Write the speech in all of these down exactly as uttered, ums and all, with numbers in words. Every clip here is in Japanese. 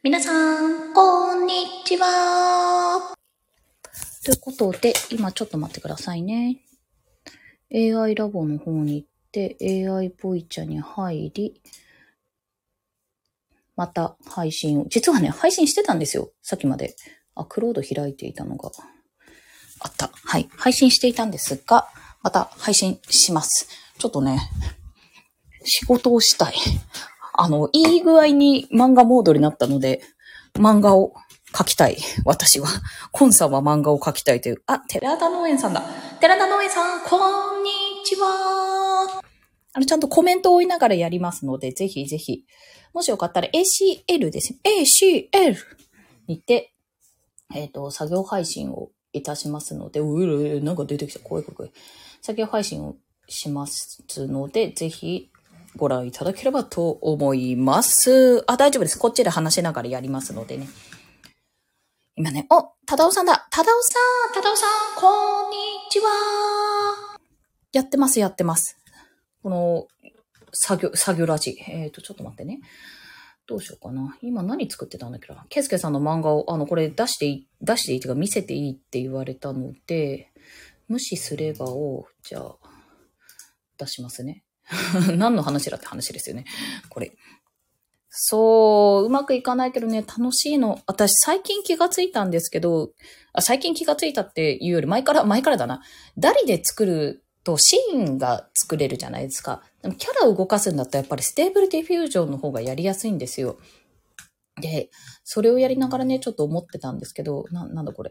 皆さん、こんにちは。ということで、今ちょっと待ってくださいね。エーアイ ラボの方に行って、エーアイ ボイチャに入り、また配信を、実はね、配信してたんですよ。さっきまで。あ、クロード開いていたのがあった。はい。配信していたんですが、また配信します。ちょっとね、仕事をしたい。あの、いい具合に漫画モードになったので、漫画を描きたい。私は。コンさんは漫画を描きたいという。あ、寺田農園さんだ。寺田農園さん、こんにちは。あの、ちゃんとコメントを追いながらやりますので、ぜひぜひ。もしよかったら エーシーエル ですね。エーシーエル にて、えっと、作業配信をいたしますので、ううなんか出てきた。怖い怖い。作業配信をしますので、ぜひ、ご覧いただければと思います。あ、大丈夫です。こっちで話しながらやりますのでね。今ね、お、ただおさんだ。ただおさん、ただおさん、こんにちは。やってます、やってます。この、作業、作業ラジ。えっと、ちょっと待ってね。どうしようかな。今何作ってたんだっけな。ケイスケさんの漫画を、あの、これ出していい、出していいというか見せていいって言われたので、無視すればを、じゃあ、出しますね。何の話だって話ですよね。これ。そう、うまくいかないけどね、楽しいの。私最近気がついたんですけど、あ最近気がついたっていうより前から、前からだな。ダリで作るとシーンが作れるじゃないですか。でもキャラを動かすんだったらやっぱりステーブルディフュージョンの方がやりやすいんですよ。で、それをやりながらね、ちょっと思ってたんですけど、な、なんだこれ。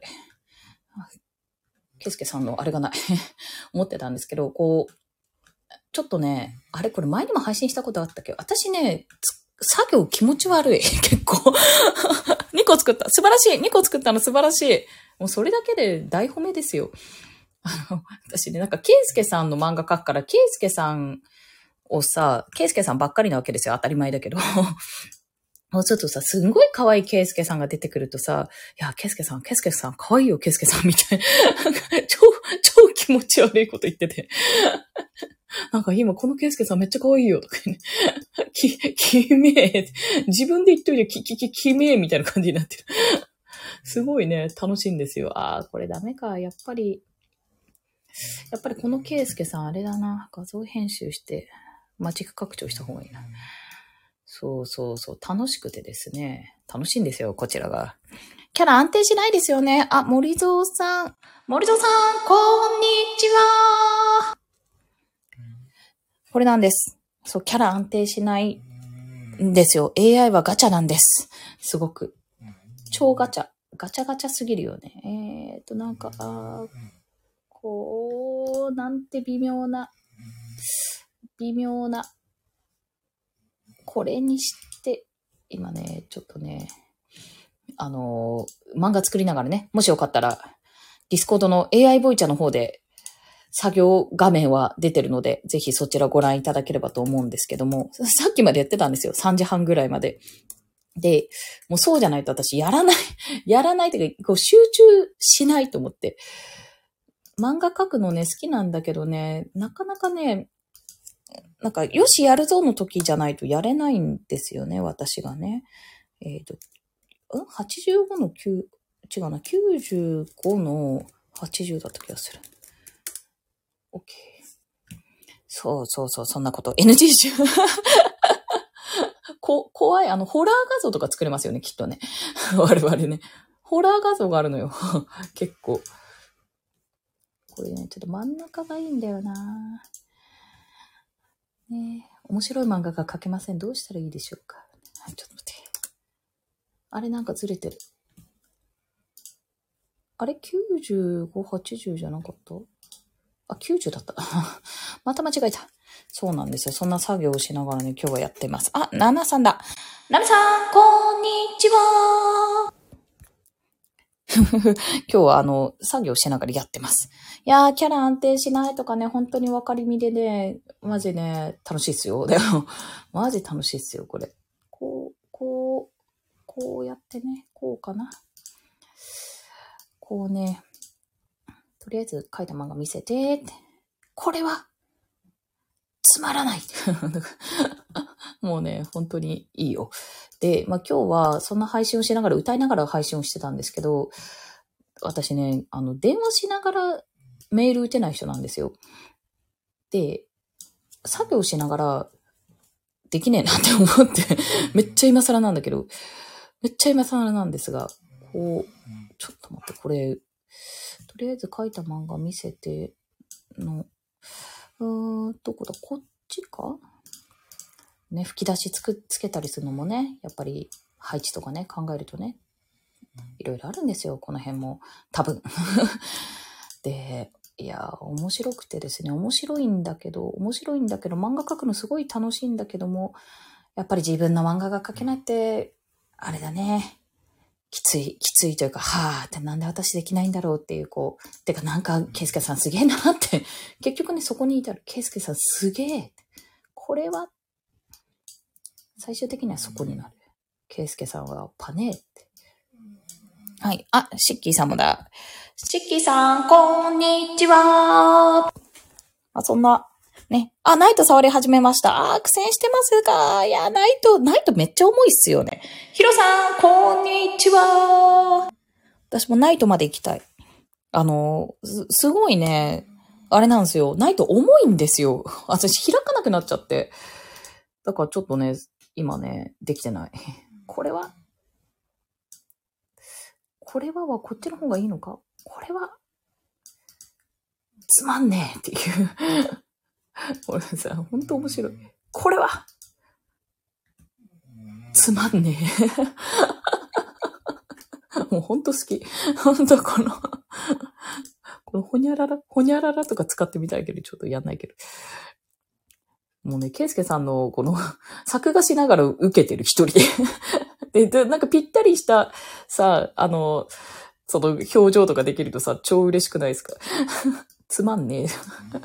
ケイスケさんのあれがない。思ってたんですけど、こう、ちょっとね、あれこれ前にも配信したことあったけど、私ね、作業気持ち悪い。結構。にこ作った。素晴らしい。にこ作ったの素晴らしい。もうそれだけで大褒めですよ。あの、私ね、なんか、ケイスケさんの漫画描くから、ケイスケさんをさ、ケイスケさんばっかりなわけですよ。当たり前だけど。もうちょっとさ、すんごい可愛いケイスケさんが出てくるとさ、いや、ケイスケさん、ケイスケさん、可愛いよ、ケイスケさん、みたいな。超、超気持ち悪いこと言ってて。なんか今このケイスケさんめっちゃ可愛いよとかね。き、きめえ。自分で言っといてき、き、き、きめえみたいな感じになってる。すごいね、楽しいんですよ。ああ、これダメか。やっぱり、やっぱりこのケイスケさんあれだな。画像編集して、マジック拡張した方がいいな。そうそうそう。楽しくてですね。楽しいんですよ、こちらが。キャラ安定しないですよね。あ、森蔵さん。森蔵さん、こんにちは。これなんです。そう、キャラ安定しないんですよ。エーアイ はガチャなんです。すごく。超ガチャ。ガチャガチャすぎるよね。えーと、なんか、あこう、なんて微妙な、微妙な、これにして、今ね、ちょっとね、あのー、漫画作りながらね、もしよかったら、ディスコードの エーアイ ボイチャの方で、作業画面は出てるので、ぜひそちらご覧いただければと思うんですけども、さっきまでやってたんですよ。さんじはんぐらいまで。で、もうそうじゃないと私やらない、やらないというか、こう集中しないと思って。漫画描くのね、好きなんだけどね、なかなかね、なんか、よしやるぞの時じゃないとやれないんですよね、私がね。えっと、ん ?はちじゅうご のきゅう、違うな、きゅうじゅうごのはちじゅうだった気がする。OK。そうそうそう、そんなこと。エヌジー 集。こ、怖い、あの、ホラー画像とか作れますよね、きっとね。我々ね。ホラー画像があるのよ。結構。これね、ちょっと真ん中がいいんだよな。ねえ、面白い漫画が描けません。どうしたらいいでしょうか。はい、ちょっと待って。あれなんかずれてる。あれ ?きゅうじゅうご、はちじゅうじゃなかった？あ、きゅうじゅうだった。また間違えた。そうなんですよ。そんな作業をしながらね、今日はやってます。あ、ナナさんだ。ナナさん、こんにちは。今日はあの、作業しながらやってます。いやー、キャラ安定しないとかね、本当に分かりみでね、マジね、楽しいっすよ。でも、マジ楽しいっすよ、これ。こう、こう、こうやってね、こうかな。こうね、とりあえず書いた漫画見せて、これは、つまらない。 もうね、本当にいいよ。で、まあ今日はそんな配信をしながら、歌いながら配信をしてたんですけど、私ね、あの、電話しながらメール打てない人なんですよ。で、作業しながらできねえなって思って、めっちゃ今更なんだけど、めっちゃ今更なんですが、こう、ちょっと待って、これ、とりあえず書いた漫画見せての、うーん、どこだ、こっちかね、吹き出しつく、つけたりするのもね、やっぱり配置とかね、考えるとね、いろいろあるんですよ、この辺も。多分。で、いや、面白くてですね、面白いんだけど、面白いんだけど、漫画描くのすごい楽しいんだけども、やっぱり自分の漫画が描けないって、あれだね。きつい、きついというか、はぁってなんで私できないんだろうっていう、こう、てかなんか、ケイスケさんすげえなって、結局ね、そこにいたら、ケイスケさんすげえ。これは、最終的にはそこになる。ケイスケさんはパネーって。はい。あ、シッキーさんもだ。シッキーさん、こんにちは。あ、そんな、ね。あ、ナイト触り始めました。あ、苦戦してますか。いや、ナイト、ナイトめっちゃ重いっすよね。ヒロさん、こんにちは。私もナイトまで行きたい。あの、す、すごいね、あれなんですよ。ナイト重いんですよ。私開かなくなっちゃって。だからちょっとね、今ね、できてない。これは、これははこっちの方がいいのか。これは、つまんねえっていう。これさ、ほんと面白い。これは、つまんねえ。もうほんと好き。ほんとこの、このほにゃらら、ほにゃららとか使ってみたいけど、ちょっとやんないけど。もうね、ケイスケさんのこの、作画しながら受けてる一人で。で、なんかぴったりしたさ、あの、その表情とかできるとさ、超嬉しくないですか。つまんねえ。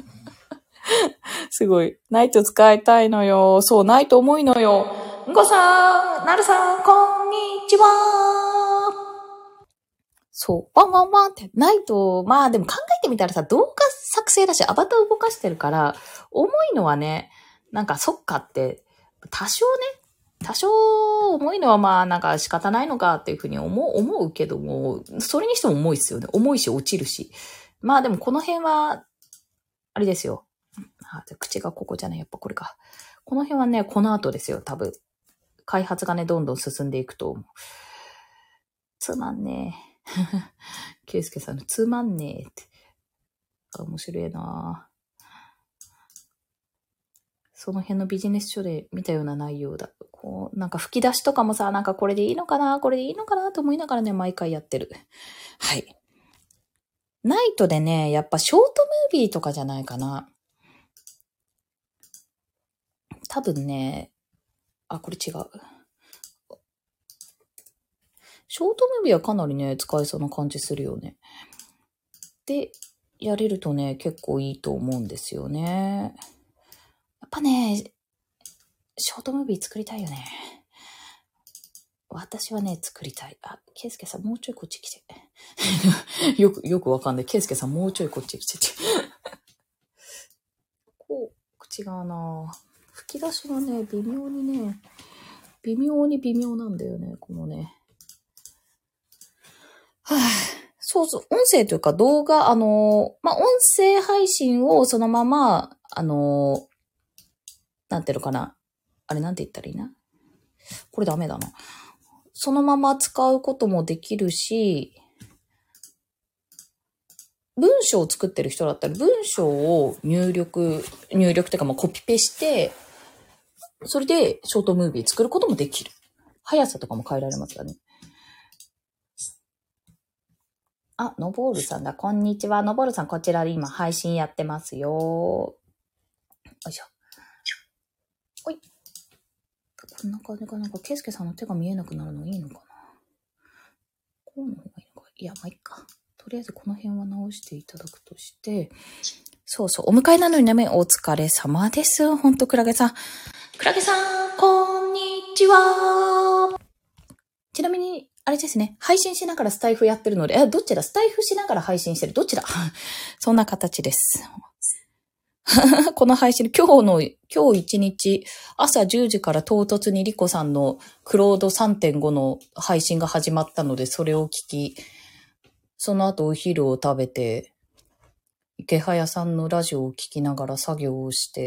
すごい。ナイト使いたいのよ。そう、ナイト重いのよ。んごさん、なるさん、こんにちは。そう、ワンワンワンって。ナイト、まあでも考えてみたらさ、動画作成だし、アバター動かしてるから、重いのはね、なんかそっかって、多少ね、多少重いのはまあなんか仕方ないのかっていうふうに思う、思うけども、それにしても重いですよね。重いし落ちるし。まあでもこの辺は、あれですよ。あ、口がここじゃない、やっぱこれか。この辺はね、この後ですよ、多分。開発がね、どんどん進んでいくと思う。つまんねえ。ケイスケさんのつまんねえって。あ、面白いなぁ。その辺のビジネス書で見たような内容だ。こう、なんか吹き出しとかもさ、なんかこれでいいのかな、これでいいのかなと思いながらね、毎回やってる。はい。ナイトでね、やっぱショートムービーとかじゃないかな。多分ね、あ、これ違う。ショートムービーはかなりね、使えそうな感じするよね。で、やれるとね、結構いいと思うんですよね。やっぱね、ショートムービー作りたいよね。私はね、作りたい。あ、ケイスケさんもうちょいこっち来て。よく、よくわかんない。ケイスケさんもうちょいこっち来てて。こう、口がな吹き出しがね、微妙にね、微妙に微妙なんだよね、このね。はぁ、そうそう、音声というか動画、あの、まあ、音声配信をそのまま、あの、なんていうのかな。あれなんて言ったらいいな。これダメだな。そのまま使うこともできるし、文章を作ってる人だったら文章を入力、入力というかまあコピペして、それでショートムービー作ることもできる。速さとかも変えられますからね。あ、のぼーるさんだ。こんにちは。のぼーるさん、こちらで今配信やってますよ。よいしょ。ほい。こんな感じかなんか、ケイスケさんの手が見えなくなるのいいのかな。こうの方がいいのか。いや、まあ、いっか。とりあえずこの辺は直していただくとして、そうそう、お迎えなのにね、お疲れ様です。ほんと、クラゲさん。クラゲさん、こんにちは。ちなみに、あれですね、配信しながらスタイフやってるので、え、どっちだスタイフしながら配信してるどっちだそんな形です。 この配信、今日の、今日一日、朝じゅうじから唐突にリコさんのクロード さんてんご の配信が始まったので、それを聞き、その後お昼を食べて、池早さんのラジオを聞きながら作業をして、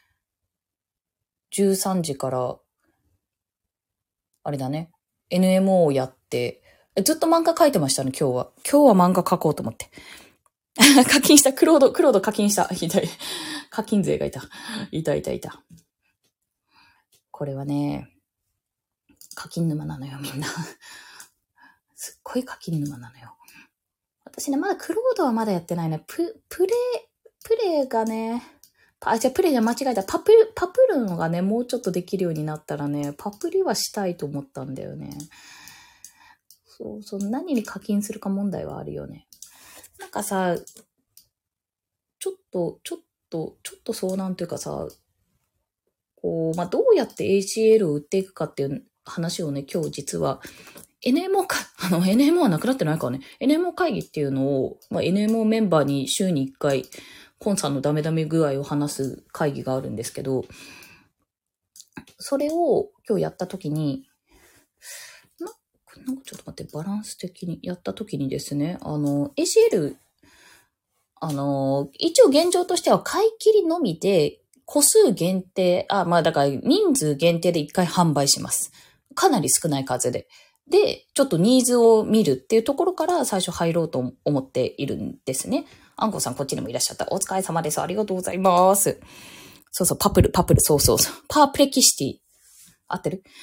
じゅうさんじから、あれだね、エヌエムオー をやって、ずっと漫画描いてましたね、今日は。今日は漫画描こうと思って。課金した、クロード、クロード課金した。いたい。課金税がいた。いたいたいた。これはね、課金沼なのよ、みんな。すっごい課金沼なのよ。私ね、まだクロードはまだやってないね。プ、プレイ、プレイがね、あ、じゃあプレイじゃ間違えた。パプ、パプるのがね、もうちょっとできるようになったらね、パプリはしたいと思ったんだよね。そうそう、何に課金するか問題はあるよね。なんかさ、ちょっと、ちょっと、ちょっと相談というかさ、こう、まあ、どうやって エーシーエル を売っていくかっていう話をね、今日実は、エヌエムオー か、あの、エヌエムオー はなくなってないからね、エヌエムオー 会議っていうのを、まあ、エヌエムオー メンバーに週にいっかい、コンさんのダメダメ具合を話す会議があるんですけど、それを今日やったときに、な、なんかちょっと待って、バランス的にやったときにですね、あの、エーシーエル、あの、一応現状としては買い切りのみで、個数限定、あ、まあだから人数限定でいっかい販売します。かなり少ない数で。で、ちょっとニーズを見るっていうところから最初入ろうと思っているんですね。あんこさんこっちにもいらっしゃった。お疲れ様です。ありがとうございます。そうそう、パプル、パプル、そうそうそう。パープレキシティ。合ってる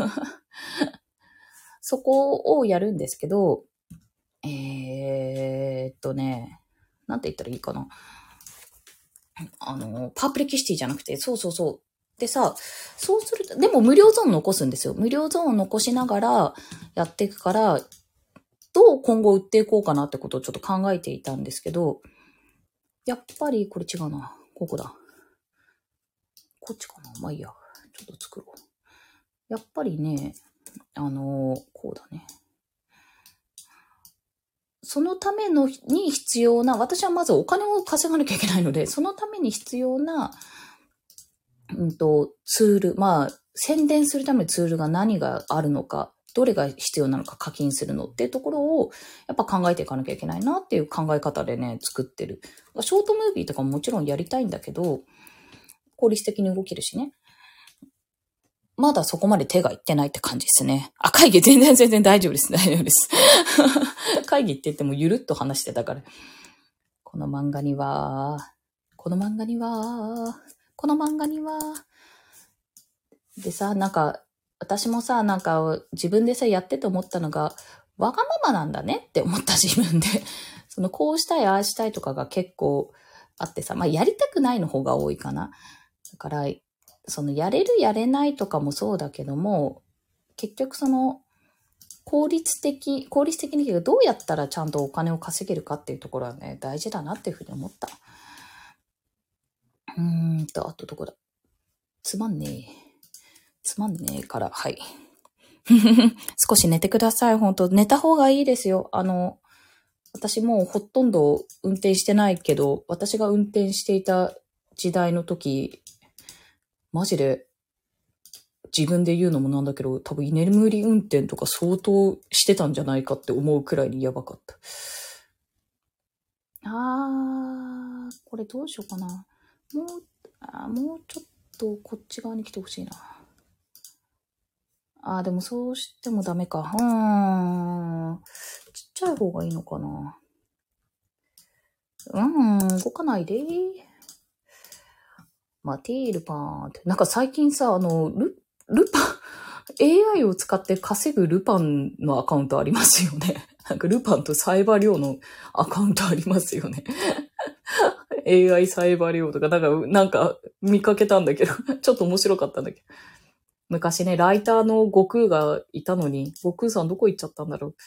そこをやるんですけど、えーっとね、なんて言ったらいいかな。あの、パープレキシティじゃなくて、そうそうそう。でさ、そうすると、でも無料ゾーン残すんですよ。無料ゾーンを残しながらやっていくから、どう今後売っていこうかなってことをちょっと考えていたんですけど、やっぱり、これ違うな。ここだ。こっちかな。まあいいや。ちょっと作ろう。やっぱりね、あのー、こうだね。そのためのに必要な、私はまずお金を稼がなきゃいけないので、そのために必要な、うんと、ツール、まあ、宣伝するためのツールが何があるのか、どれが必要なのか課金するのっていうところを、やっぱ考えていかなきゃいけないなっていう考え方でね、作ってる。ショートムービーとかももちろんやりたいんだけど、効率的に動けるしね。まだそこまで手がいってないって感じですね。あ、会議全然全然大丈夫です。大丈夫です。会議って言ってもゆるっと話してたから。この漫画には、この漫画には、この漫画には、でさ、なんか、私もさ、なんか自分でさ、やってて思ったのが、わがままなんだねって思った自分で。その、こうしたい、ああしたいとかが結構あってさ、まあ、やりたくないの方が多いかな。だから、その、やれる、やれないとかもそうだけども、結局その、効率的、効率的にどうやったらちゃんとお金を稼げるかっていうところはね、大事だなっていうふうに思った。うーんと、あとどこだ。つまんねえ。つまんねえから、はい。少し寝てください、本当寝た方がいいですよ。あの、私もうほとんど運転してないけど、私が運転していた時代の時、マジで自分で言うのもなんだけど、多分居眠り運転とか相当してたんじゃないかって思うくらいにやばかった。あー、これどうしようかな。もう、あもうちょっとこっち側に来てほしいな。あー、でもそうしてもダメか。うーん。ちっちゃい方がいいのかな。うん、動かないで。マティールパーンって。なんか最近さ、あの、ル、ルパン、エーアイ を使って稼ぐルパンのアカウントありますよね。なんかルパンとサイバーリョウのアカウントありますよね。エーアイ サイバーリョウとか、なんか、なんか見かけたんだけど、ちょっと面白かったんだけど。昔ね、ライターの悟空がいたのに、悟空さんどこ行っちゃったんだろう。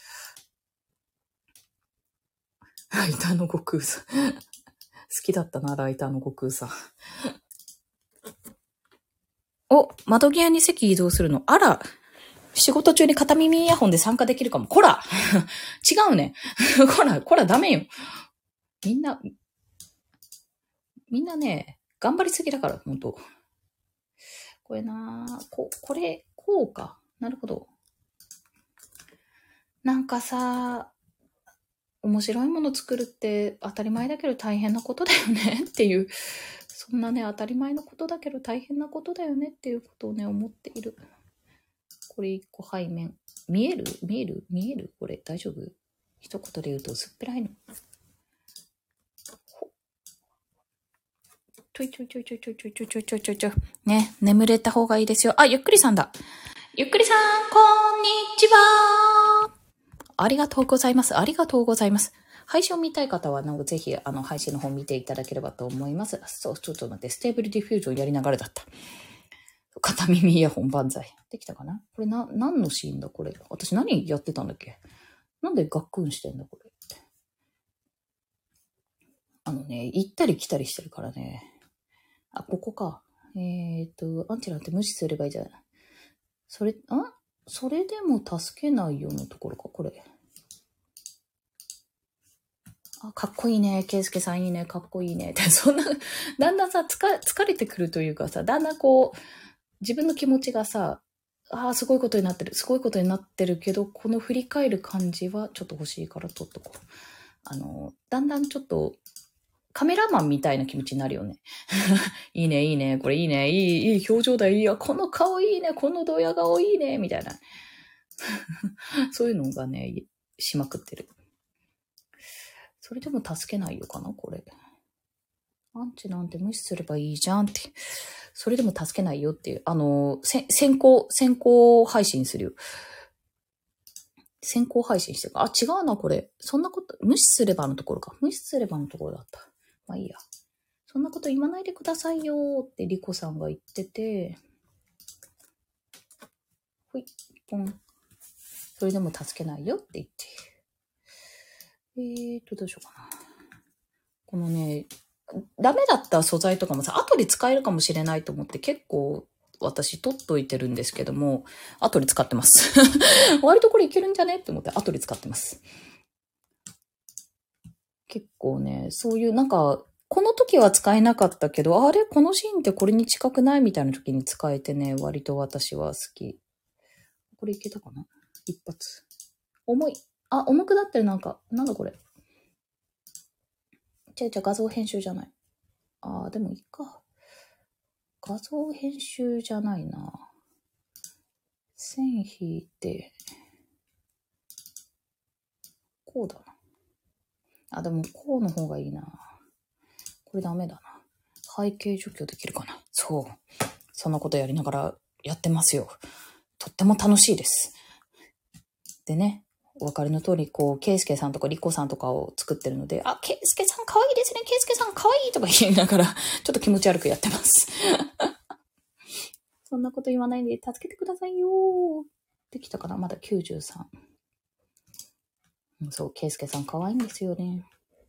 ライターの悟空さん。好きだったな、ライターの悟空さん。お、窓際に席移動するの。あら、仕事中に片耳イヤホンで参加できるかも。こら違うね。こら、こらダメよ。みんな、 みんなね、頑張りすぎだから、ほんと。これなぁ、こ、これ、こうか。なるほど。なんかさ、面白いもの作るって当たり前だけど大変なことだよねっていう、そんなね、当たり前のことだけど大変なことだよねっていうことをね、思っている。これ一個背面。見える見える見えるこれ大丈夫？一言で言うと薄っぺらいの。ちょいちょいちょいちょいちょいちょいちょいちょいちょいちょいちょい。ね、眠れた方がいいですよ。あ、ゆっくりさんだ。ゆっくりさん、こんにちは。ありがとうございます。ありがとうございます。配信を見たい方は、なんかぜひ、あの、配信の方見ていただければと思います。そう、ちょっと待って、ステーブルディフュージョンやりながらだった。片耳イヤホン万歳。できたかな？これな、何のシーンだこれ。私何やってたんだっけ？なんでガックンしてんだこれ。あのね、行ったり来たりしてるからね。あ、ここか。えっと、アンチなんて無視すればいいじゃない。それ、あそれでも助けないようなところか、これ。あ、かっこいいね。ケイスケさんいいね。かっこいいね。って、そんな、だんだんさ、つか、疲れてくるというかさ、だんだんこう、自分の気持ちがさ、ああ、すごいことになってる。すごいことになってるけど、この振り返る感じはちょっと欲しいから取っとこう。あの、だんだんちょっと、カメラマンみたいな気持ちになるよね。いいね、いいね、これいいね、いい、いい表情だ、いいや、この顔いいね、このドヤ顔いいね、みたいな。そういうのがね、しまくってる。それでも助けないよかな、これ。アンチなんて無視すればいいじゃんって。それでも助けないよっていう。あの、せ先行、先行配信するよ。先行配信してるか。あ、違うな、これ。そんなこと、無視すればのところか。無視すればのところだった。まあいいや。そんなこと言わないでくださいよってリコさんが言ってて、ほい、ポン。それでも助けないよって言って。えーと、どうしようかな。このね、ダメだった素材とかもさ、後で使えるかもしれないと思って結構私取っといてるんですけども、後で使ってます。割とこれいけるんじゃねって思って後で使ってます。結構ね、そういうなんか、この時は使えなかったけど、あれこのシーンってこれに近くないみたいな時に使えてね、割と私は好き。これいけたかな？一発。重い。あ、重くなってるなんか、なんだこれ。違う違う、画像編集じゃない。あー、でもいいか。画像編集じゃないな。線引いて、こうだな。あ、でもこうの方がいいな。これダメだな。背景除去できるかな。そう。そんなことやりながらやってますよ。とっても楽しいです。でね、お分かりの通り、こう、ケイスケさんとかリコさんとかを作ってるので、あ、ケイスケさんかわいいですね、ケイスケさんかわいいとか言いながら、ちょっと気持ち悪くやってます。そんなこと言わないで助けてくださいよ。できたかな？まだきゅうじゅうさん。そう、ケイスケさんかわいいんですよね。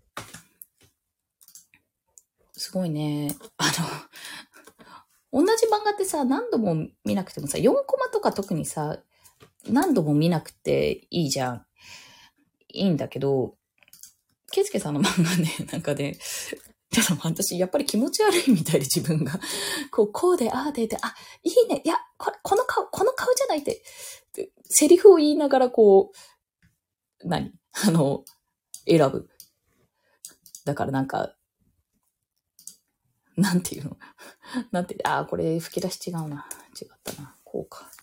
すごいね。あの、同じ漫画ってさ、何度も見なくてもさ、よんコマとか特にさ、何度も見なくていいじゃん。いいんだけど、ケイスケさんの漫画ね、なんかね、ちょっと私、やっぱり気持ち悪いみたいで自分が。こう、こうで、ああで、で、あ、いいね、いや、これ、この顔、この顔じゃないって、セリフを言いながらこう、何あの、選ぶ。だからなんか、なんていうのなんて、ああ、これ吹き出し違うな。違ったな。こうか。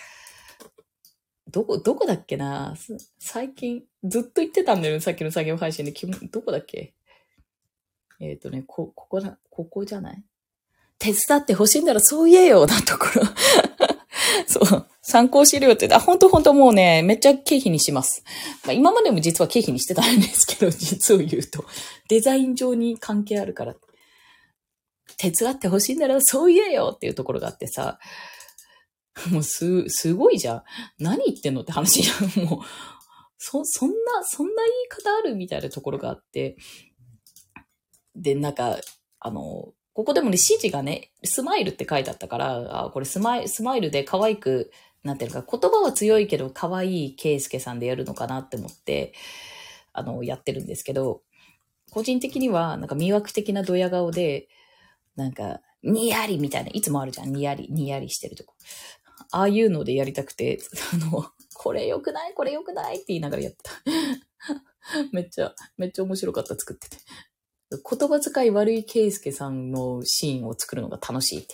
どこ、どこだっけな最近、ずっと言ってたんだよね。さっきの作業配信で。どこだっけえっ、ー、とね、こ、ここだ、ここじゃない？手伝ってほしいんだらそう言えよなところ。そう。参考資料って、あ、ほんとほんともうね、めっちゃ経費にします。まあ、今までも実は経費にしてたんですけど、実を言うと。デザイン上に関係あるから。手伝ってほしいんだらそう言えよっていうところがあってさ。もうす、すごいじゃん。何言ってんのって話じゃん。もう、そ、そんな、そんな言い方あるみたいなところがあって。で、なんか、あの、ここでもね、指示がね、スマイルって書いてあったから、あ、これスマイル、スマイルで可愛く、なんていうのか、言葉は強いけど可愛いケイスケさんでやるのかなって思って、あの、やってるんですけど、 個人的には、なんか魅惑的なドヤ顔で、なんか、にやりみたいな、いつもあるじゃん、にやり、にやりしてるとこ。ああいうのでやりたくて、あの、これ良くないこれ良くないって言いながらやった。めっちゃ、めっちゃ面白かった、作ってて。言葉遣い悪いケイスケさんのシーンを作るのが楽しいって。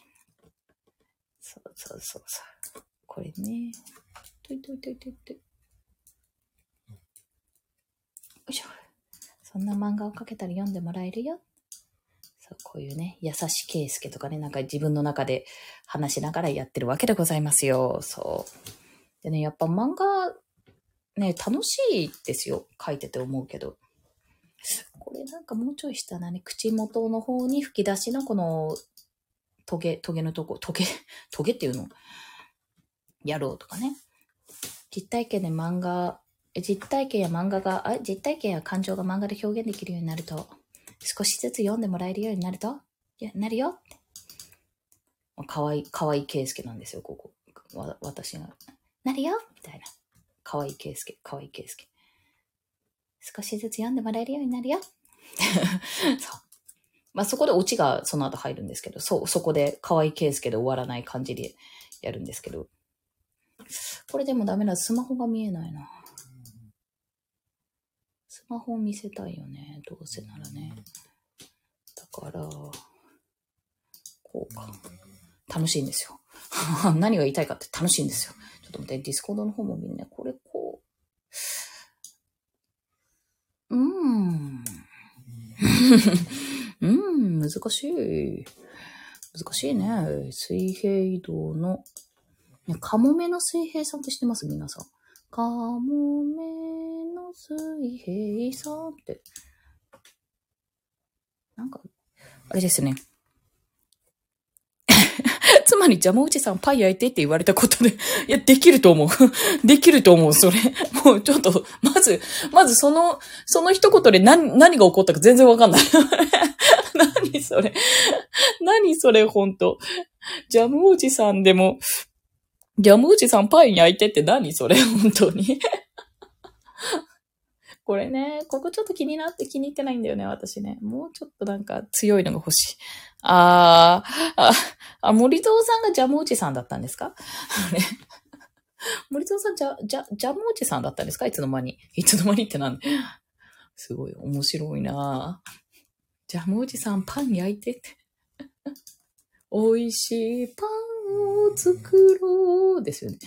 そうそうそうそう。これね。といといといといとい。よいしょ。そんな漫画を描けたら読んでもらえるよ。そう、こういうね、優しいケイスケとかね、なんか自分の中で話しながらやってるわけでございますよ。そう。でね、やっぱ漫画、ね、楽しいですよ。書いてて思うけど。これなんかもうちょい下なね、口元の方に吹き出しのこの、トゲ、トゲのとこ、トゲ、トゲっていうのやろうとかね。実体験で漫画、実体験や漫画が、あ、実体験や感情が漫画で表現できるようになると、少しずつ読んでもらえるようになると、いや、なるよって。かわいい、かわいいケイスケなんですよ、ここ。わ私が。なるよみたいな。かわいいケイスケ、かわいいケイスケ。少しずつ読んでもらえるようになるよ。そう。まあそこでオチがその後入るんですけど、そう、そこで可愛いケースケで終わらない感じでやるんですけど。これでもダメだ。スマホが見えないな。スマホを見せたいよね。どうせならね。だから、こうか。楽しいんですよ。何が言いたいかって楽しいんですよ。ちょっと待って、ディスコードの方も見るね。これこう。うーん。うん、難しい。難しいね。水平移動の、ね、カモメの水平さんって知ってます皆さん。カモメの水平さんって。なんか、あれですね。つまり、ジャムおじさんパイ焼いてって言われたことで、いや、できると思う。できると思う、それ。もうちょっと、まず、まずその、その一言で何、何が起こったか全然わかんない。何それ。何それ、ほんと。ジャムおじさんでも、ジャムおじさんパイ焼いてって何それ、本当に。これね、ここちょっと気になって気に入ってないんだよね、私ね。もうちょっとなんか強いのが欲しい。あー、あ、あ、森蔵さんがジャムおじさんだったんですかあれ森蔵さんジャ、ジャ、ジャムおじさんだったんですかいつの間に。いつの間にってなんですごい面白いなジャムおじさんパン焼いてって。美味しいパンを作ろうですよね。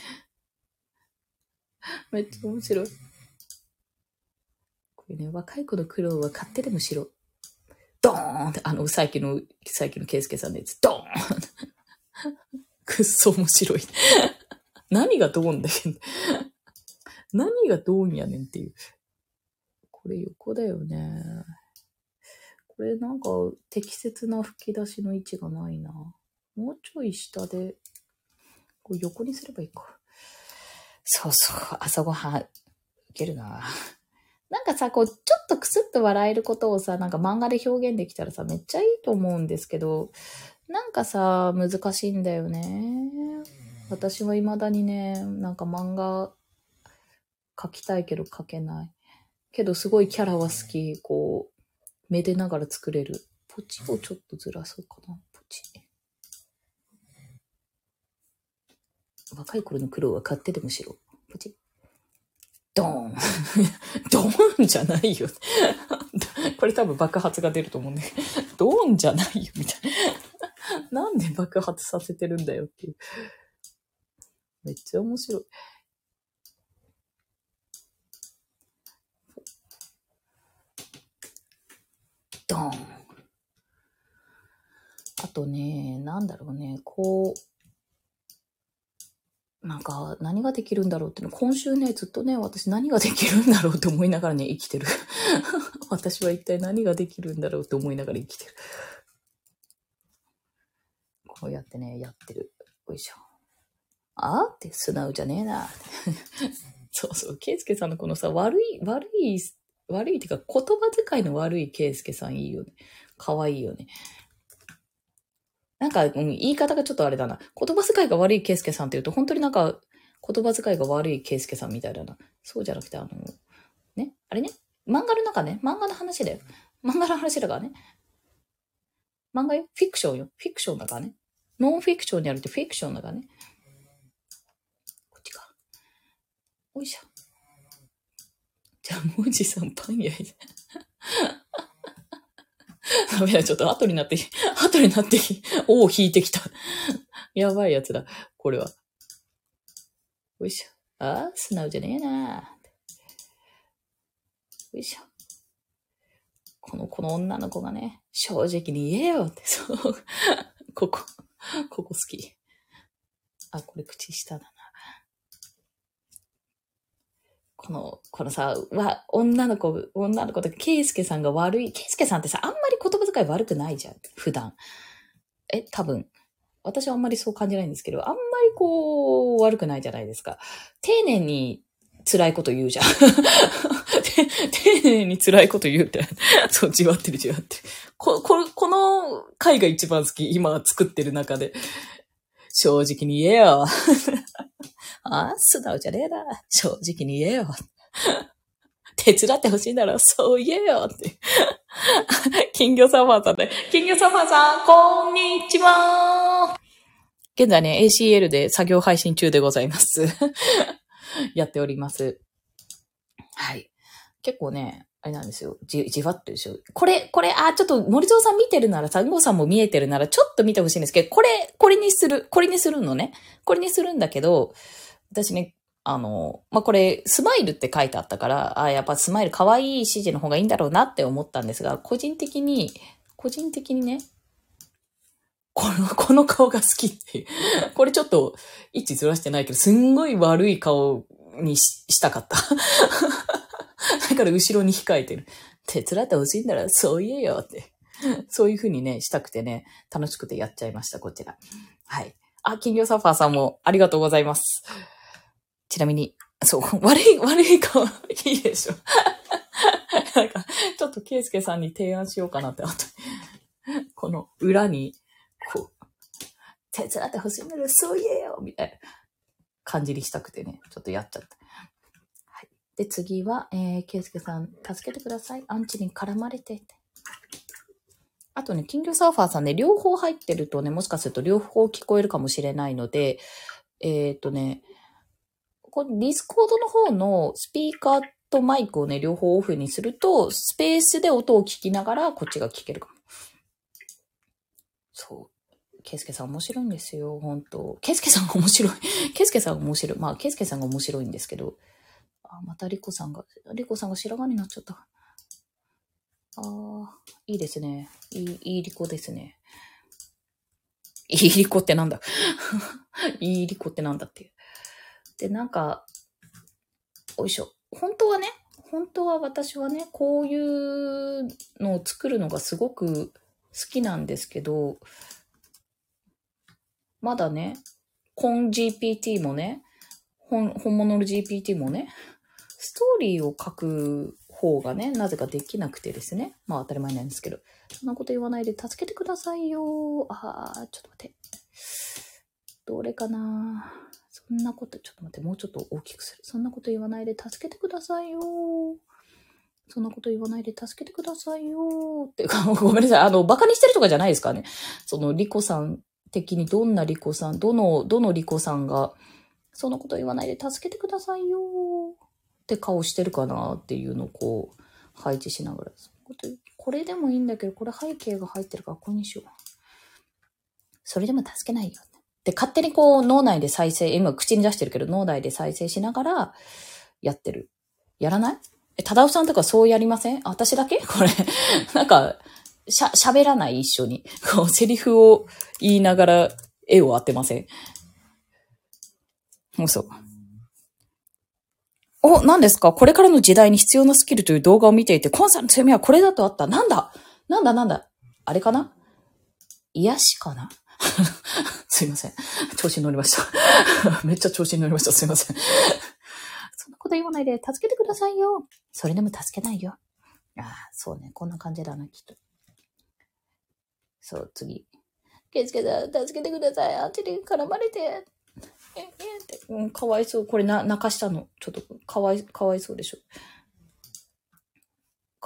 めっちゃ面白い。これね、若い子の苦労は買ってでもしろ。ドーンって、あの、最近の、最近のケイスケさんのやつ、ドーンくっそ面白い。何がドーンだけど、何がドーンやねんっていう。これ横だよね。これなんか適切な吹き出しの位置がないな。もうちょい下で、こう横にすればいいか。そうそう、朝ごはん、受けるな。なんかさ、こう、ちょっとクスッと笑えることをさ、なんか漫画で表現できたらさ、めっちゃいいと思うんですけど、なんかさ、難しいんだよね。私は未だにね、なんか漫画描きたいけど描けない。けどすごいキャラは好き。こう、めでながら作れる。ポチをちょっとずらそうかな。ポチ。若い頃の苦労は買ってでもしろ。ポチ。ドーンドーンじゃないよ。これ多分爆発が出ると思うんだけど、ドーンじゃないよ、みたいな。なんで爆発させてるんだよっていう。めっちゃ面白い。ドーン。あとね、なんだろうね、こう、なんか、何ができるんだろうっていうの、今週ね、ずっとね、私何ができるんだろうって思いながらね、生きてる。私は一体何ができるんだろうって思いながら生きてる。こうやってね、やってる。よいしょ。あーって素直じゃねえな。そうそう、ケイスケさんのこのさ、悪い、悪い、悪いっていうか、言葉遣いの悪いケイスケさんいいよね。かわいいよね。なんか、うん、言い方がちょっとあれだな。言葉遣いが悪いケイスケさんって言うと、本当になんか、言葉遣いが悪いケイスケさんみたいだな。そうじゃなくて、あの、ね、あれね。 漫画の中ね、漫画の話だよ。漫画の話だからね。漫画よ。フィクションよ。フィクションだからね。ノンフィクションにあるってフィクションだからね。こっちか。おいしょ。じゃあ、もじさんパン焼いて。ダメだ、ちょっと後になって、後になって、尾を引いてきた。やばいやつだ。これは。おいしょ。あー、素直じゃねえな。よいしょ。この、この女の子がね、正直に言えよって、そう。ここ、ここ好き。あ、これ口下だな。この、このさ、わ、女の子、女の子とか、ケイスケさんが悪い。ケイスケさんってさ、あんまり言葉遣い悪くないじゃん。普段。え、多分。私はあんまりそう感じないんですけど、あんまりこう、悪くないじゃないですか。丁寧に辛いこと言うじゃん。丁寧に辛いこと言うって。そう、じわってるじわってる。こ、こ、この回が一番好き。今作ってる中で。正直に言えよ。ああ、素直じゃねえな。正直に言えよ。手伝ってほしいならそう言えよって。金魚サーファーさんね。金魚サーファーさん、こんにちは。現在ね、エーシーエル で作業配信中でございます。やっております。はい。結構ね、あれなんですよ。じ、じわっとでしょ。これ、これ、あ、ちょっと森蔵さん見てるなら、サンゴさんも見えてるなら、ちょっと見てほしいんですけど、これ、これにする、これにするのね。これにするんだけど、私ね、あの、まあ、これ、スマイルって書いてあったから、あ、やっぱスマイル可愛い指示の方がいいんだろうなって思ったんですが、個人的に、個人的にね、この、この顔が好きっていう。これちょっと、位置ずらしてないけど、すんごい悪い顔に し, したかった。だから後ろに控えてる。手伝ってほしいんならそう言えよって。そういう風にね、したくてね、楽しくてやっちゃいました、こちら。はい。あ、金魚サファーさんもありがとうございます。ちなみに、そう、悪い、悪い顔、いいでしょ。なんか、ちょっとケイスケさんに提案しようかなって、あと、この裏に、こう、手伝ってほしいならそう言えよみたいな感じにしたくてね、ちょっとやっちゃった。はい。で、次は、えー、ケイスケさん、助けてください。アンチに絡まれてって。あとね、金魚サーファーさんね、両方入ってるとね、もしかすると両方聞こえるかもしれないので、えっとね、このディスコードの方のスピーカーとマイクをね、両方オフにすると、スペースで音を聞きながら、こっちが聞けるかも。そう。ケイスケさん面白いんですよ、本当ケイスケさんが面白い。ケイスケさんが面白い。まあ、ケイスケさんが面白いんですけど、あ、またリコさんが、リコさんが白髪になっちゃった。ああ、いいですね。いい、いいリコですね。いいリコってなんだいいリコってなんだっていう。で、なんか、おいしょ。本当はね、本当は私はね、こういうのを作るのがすごく好きなんですけど、まだね、コン ジーピーティー もね、本、本物の ジーピーティー もね、ストーリーを書く方がね、なぜかできなくてですね。まあ当たり前なんですけど。そんなこと言わないで助けてくださいよ。あー、ちょっと待って。どれかな。そんなこと、ちょっと待って、もうちょっと大きくする。そんなこと言わないで助けてくださいよ。そんなこと言わないで助けてくださいよ。っていうか、ごめんなさい。あの、バカにしてるとかじゃないですからね。その、リコさん的にどんなリコさん、どの、どのリコさんが、そんなこと言わないで助けてくださいよ。って顔してるかなっていうのをこう配置しながら、これでもいいんだけど、これ背景が入ってるからここにしよう。それでも助けないよ。で、勝手にこう脳内で再生、今口に出してるけど脳内で再生しながらやってる。やらない？え、ただおさんとかそうやりません？私だけ？これ。なんか、しゃ、喋らない一緒に。こう、セリフを言いながら絵を当てません？もうそう。お、何ですか？これからの時代に必要なスキルという動画を見ていて、コンサルの強みはこれだとあった。なんだなんだなんだあれかな？癒しかなすいません。調子に乗りました。めっちゃ調子に乗りました。すいません。そんなこと言わないで、助けてくださいよ。それでも助けないよ。ああ、そうね。こんな感じだな、きっと。そう、次。ケイスケさん、助けてください。あっちに絡まれて。え、えって、うん、かわいそう。これな、泣かしたの。ちょっと、かわい、かわいそうでしょ。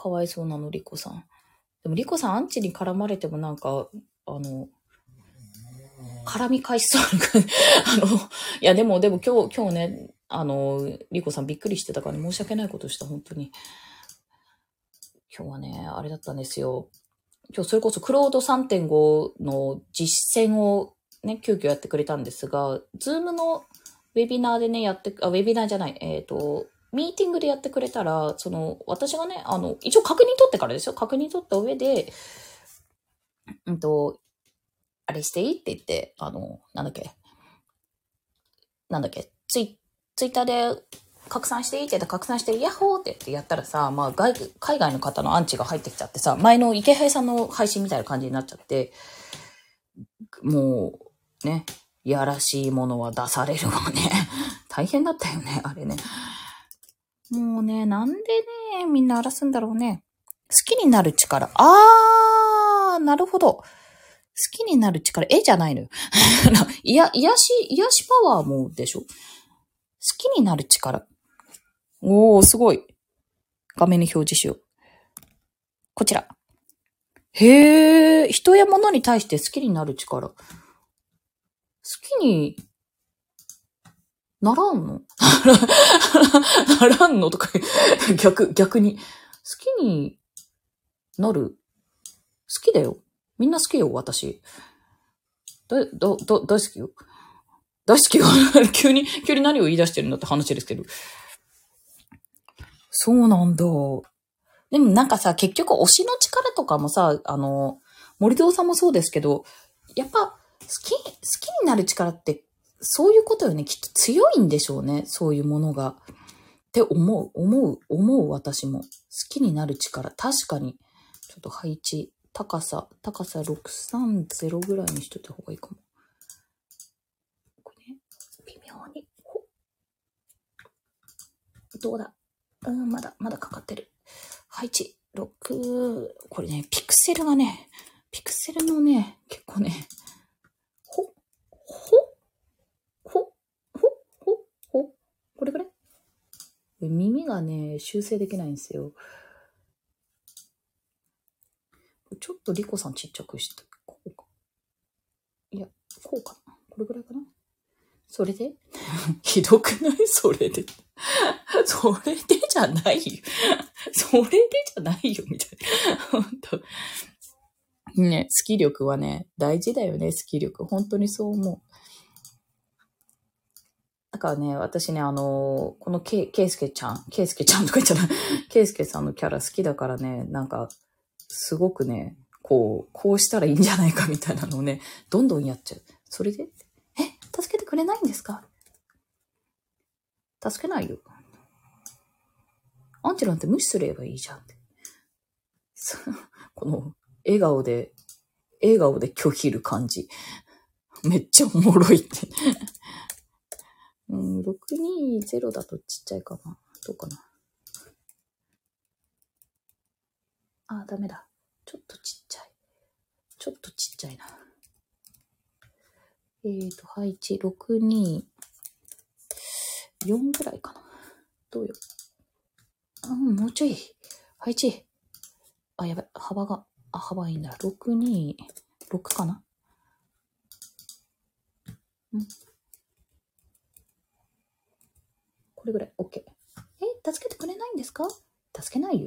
かわいそうなの、リコさん。でもリコさんアンチに絡まれてもなんか、あの、絡み返しそうな感じ。あの、いやでも、でも今日、今日ね、あの、リコさんびっくりしてたから、ね、申し訳ないことした、本当に。今日はね、あれだったんですよ。今日それこそクロード さんてんご の実践をね、急遽やってくれたんですが、ズームのウェビナーでね、やって、あ、ウェビナーじゃない、えっと、ミーティングでやってくれたら、その、私がね、あの、一応確認取ってからですよ。確認取った上で、うんと、あれしていいって言って、あの、なんだっけ、なんだっけ、ツイ、ツイッターで拡散していいって言ったら拡散して、ヤッホーって言ってやったらさ、まあ外、海外の方のアンチが入ってきちゃってさ、前の池原さんの配信みたいな感じになっちゃって、もう、ね、やらしいものは出されるわね。大変だったよね、あれね。もうね、なんでね、みんな荒らすんだろうね。好きになる力。あー、なるほど。好きになる力。絵じゃないのよ。いや、癒し、癒しパワーもでしょ。好きになる力。おー、すごい。画面に表示しよう。こちら。へー、人や物に対して好きになる力。好きにならんのならんのとか、逆、逆に。好きになる。好きだよ。みんな好きよ、私。だ、だ、だ、大好きよ。大好きよ。急に、急に何を言い出してるんだって話ですけど。そうなんだ。でもなんかさ、結局推しの力とかもさ、あの、森堂さんもそうですけど、やっぱ好き、好きになる力ってそういうことよね。きっと強いんでしょうね。そういうものが。って思う、思う、思う私も。好きになる力。確かに。ちょっと配置、高さ、高さろくさんゼロぐらいにしといた方がいいかも。これね、微妙に。ほどうだうん、まだ、まだかかってる。配置、ろく、これね、ピクセルがね、ピクセルのね、結構ね、ほ、ほ、ほ、ほ、ほ、ほ、これぐらい耳がね、修正できないんですよ。ちょっとリコさんちっちゃくして、こうか。いや、こうかな。これぐらいかな。それでひどくないそれで。それでじゃないよ。それでじゃないよ、みたいな。本当ね、好き力はね、大事だよね、好き力。本当にそう思う。だからね、私ね、あのーこのケケイスケちゃん、ケイスケちゃんとか言っちゃった。ケイスケさんのキャラ好きだからね、なんか、すごくね、こう、こうしたらいいんじゃないかみたいなのをね、どんどんやっちゃう。それで、え、助けてくれないんですか？助けないよ。アンチなんて無視すればいいじゃんって。この、笑顔で、笑顔で拒否る感じ。めっちゃおもろいって。うん、ろくにゼロだとちっちゃいかな。どうかな。あ、ダメだ。ちょっとちっちゃい。ちょっとちっちゃいな。えーと、配置ろくによんぐらいかな。どうよ。うん、もうちょい。配置。あ、やばい。幅が、あ、幅いいんだ。ろくにろくかな。うん。これぐらい。OK。え、助けてくれないんですか？助けないよ。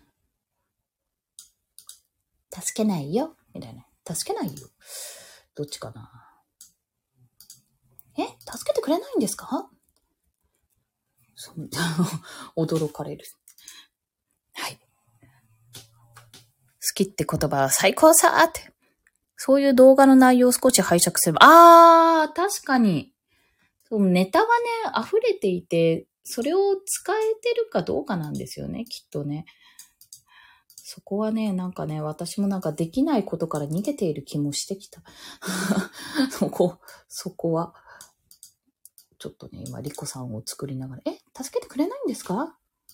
助けないよ。みたいな。助けないよ。どっちかな。え、助けてくれないんですか？そ驚かれる。はい。好きって言葉は最高さーって。そういう動画の内容を少し拝借すれば。あー、確かに。そうネタがね、溢れていて、それを使えてるかどうかなんですよね、きっとね。そこはね、なんかね、私もなんかできないことから逃げている気もしてきた。そこ、そこは。ちょっとね、今、リコさんを作りながら、え、助けてくれないんですか？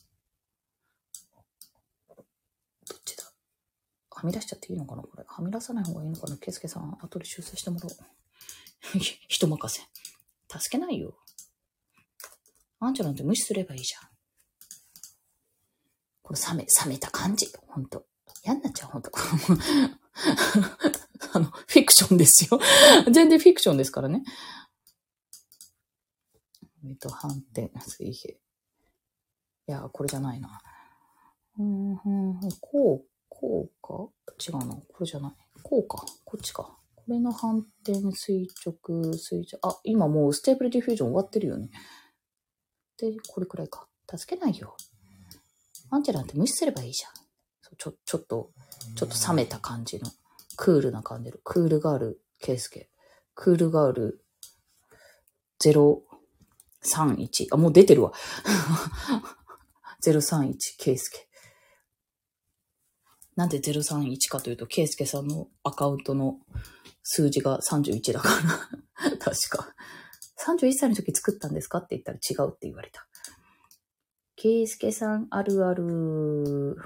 どっちだ？はみ出しちゃっていいのかなこれ。はみ出さない方がいいのかなケイスケさん、後で修正してもらおう。人任せ。助けないよ。あんちゃんなんて無視すればいいじゃん。 この冷め、冷めた感じ。ほんと。嫌になっちゃう、ほんと。あの、フィクションですよ。全然フィクションですからね。えっと、反転、水平。いや、これじゃないな。うんうん、こう、こうか違うな。これじゃない。こうか。こっちか。これの反転、垂直、垂直。あ、今もうステーブルディフュージョン終わってるよね。で、これくらいか。助けないよ。アンチェなんて無視すればいいじゃん。ちょ、ちょっと、ちょっと冷めた感じの、クールな感じの、クールガール、ケイスケ。クールガール、ゼロさんいち。あ、もう出てるわ。ゼロさんいち、ケイスケ。なんでゼロさんいちかというと、ケイスケさんのアカウントの数字がさんじゅういちだから。確か。さんじゅういっさいの時作ったんですかって言ったら違うって言われた。ケイスケさんあるある。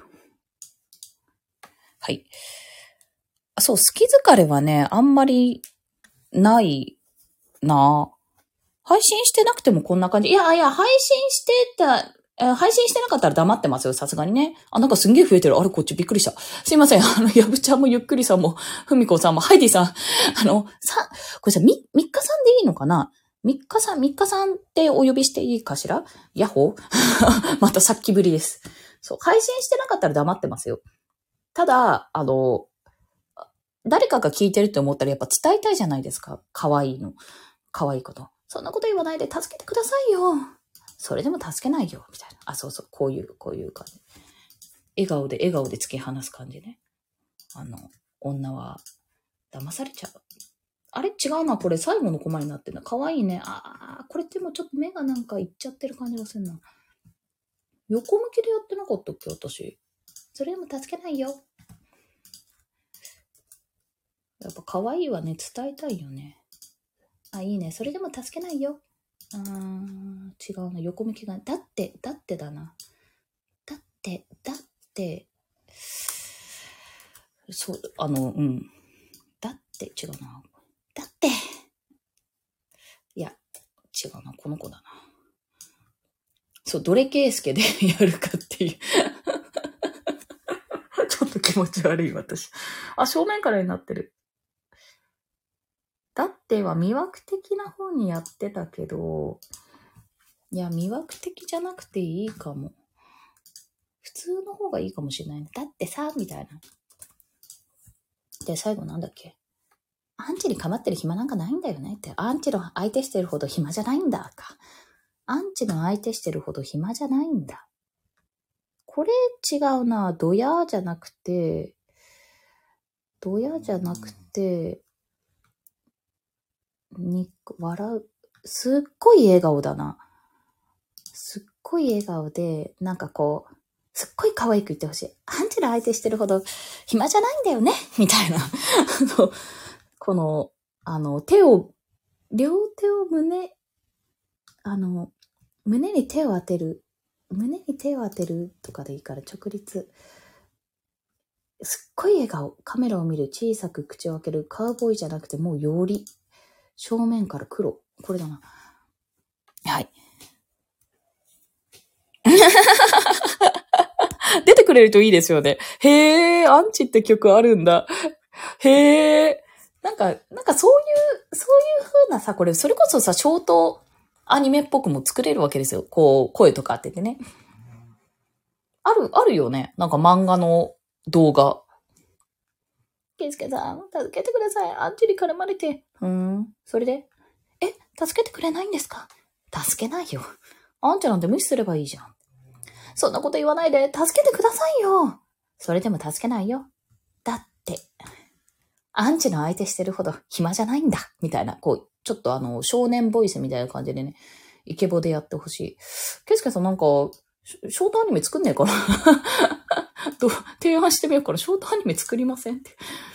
はい。そう、好き疲れはね、あんまりないな。配信してなくてもこんな感じ。いやいや、配信してた、配信してなかったら黙ってますよ、さすがにね。あ、なんかすんげえ増えてる。あれ、こっちびっくりした。すいません。あの、やぶちゃんもゆっくりさんも、ふみこさんも、ハイディさん。あの、さ、これさ、み、みっかさんでいいのかな？みっかさん、みっかさんってお呼びしていいかしら？ヤッホーまたさっきぶりです。そう、配信してなかったら黙ってますよ。ただ、あの、誰かが聞いてるって思ったらやっぱ伝えたいじゃないですか。可愛いの。可愛いこと。そんなこと言わないで助けてくださいよ。それでも助けないよ。みたいな。あ、そうそう。こういう、こういう感じ。笑顔で、笑顔で突き放す感じね。あの、女は騙されちゃう。あれ違うな。これ最後のコマになってるな。可愛いね。あー、これでもちょっと目がなんかいっちゃってる感じがするな。横向きでやってなかったっけ、私。それでも助けないよ。やっぱ可愛いはね、伝えたいよね。あ、いいね。それでも助けないよ。あー、違うな。横向きが。だって、だってだな。だって、だって、そう、あの、うん。だって、違うな。だって。いや、違うな。この子だな。そう、どれケースケでやるかっていう。ちょっと気持ち悪い、私。あ、正面からになってる。だっては魅惑的な方にやってたけど、いや、魅惑的じゃなくていいかも。普通の方がいいかもしれない。だってさ、みたいな。で、最後なんだっけ？アンチに構ってる暇なんかないんだよねって。アンチの相手してるほど暇じゃないんだか。アンチの相手してるほど暇じゃないんだ。これ違うな。ドヤーじゃなくて、ドヤじゃなくて、に、笑う。すっごい笑顔だな。すっごい笑顔で、なんかこう、すっごい可愛く言ってほしい。アンチの相手してるほど暇じゃないんだよねみたいな。この、あの、手を、両手を胸、あの、胸に手を当てる。胸に手を当てるとかでいいから直立。すっごい笑顔。カメラを見る。小さく口を開ける。カウボーイじゃなくてもうより。正面から黒。これだな。はい。出てくれるといいですよね。へー、アンチって曲あるんだ。へー。なんか、なんかそういう、そういう風なさ、これ、それこそさ、ショートアニメっぽくも作れるわけですよ。こう、声とかあっててね。ある、あるよね。なんか漫画の動画。ケイスケさん、助けてください。アンチに絡まれて。うーん。それでえ、助けてくれないんですか？助けないよ。アンチなんて無視すればいいじゃん。そんなこと言わないで、助けてくださいよ。それでも助けないよ。だって、アンチの相手してるほど暇じゃないんだ。みたいな、こう、ちょっとあの、少年ボイスみたいな感じでね、イケボでやってほしい。ケイスケさんなんか、ショートアニメ作んねえかなと提案してみようかな。ショートアニメ作りませんって。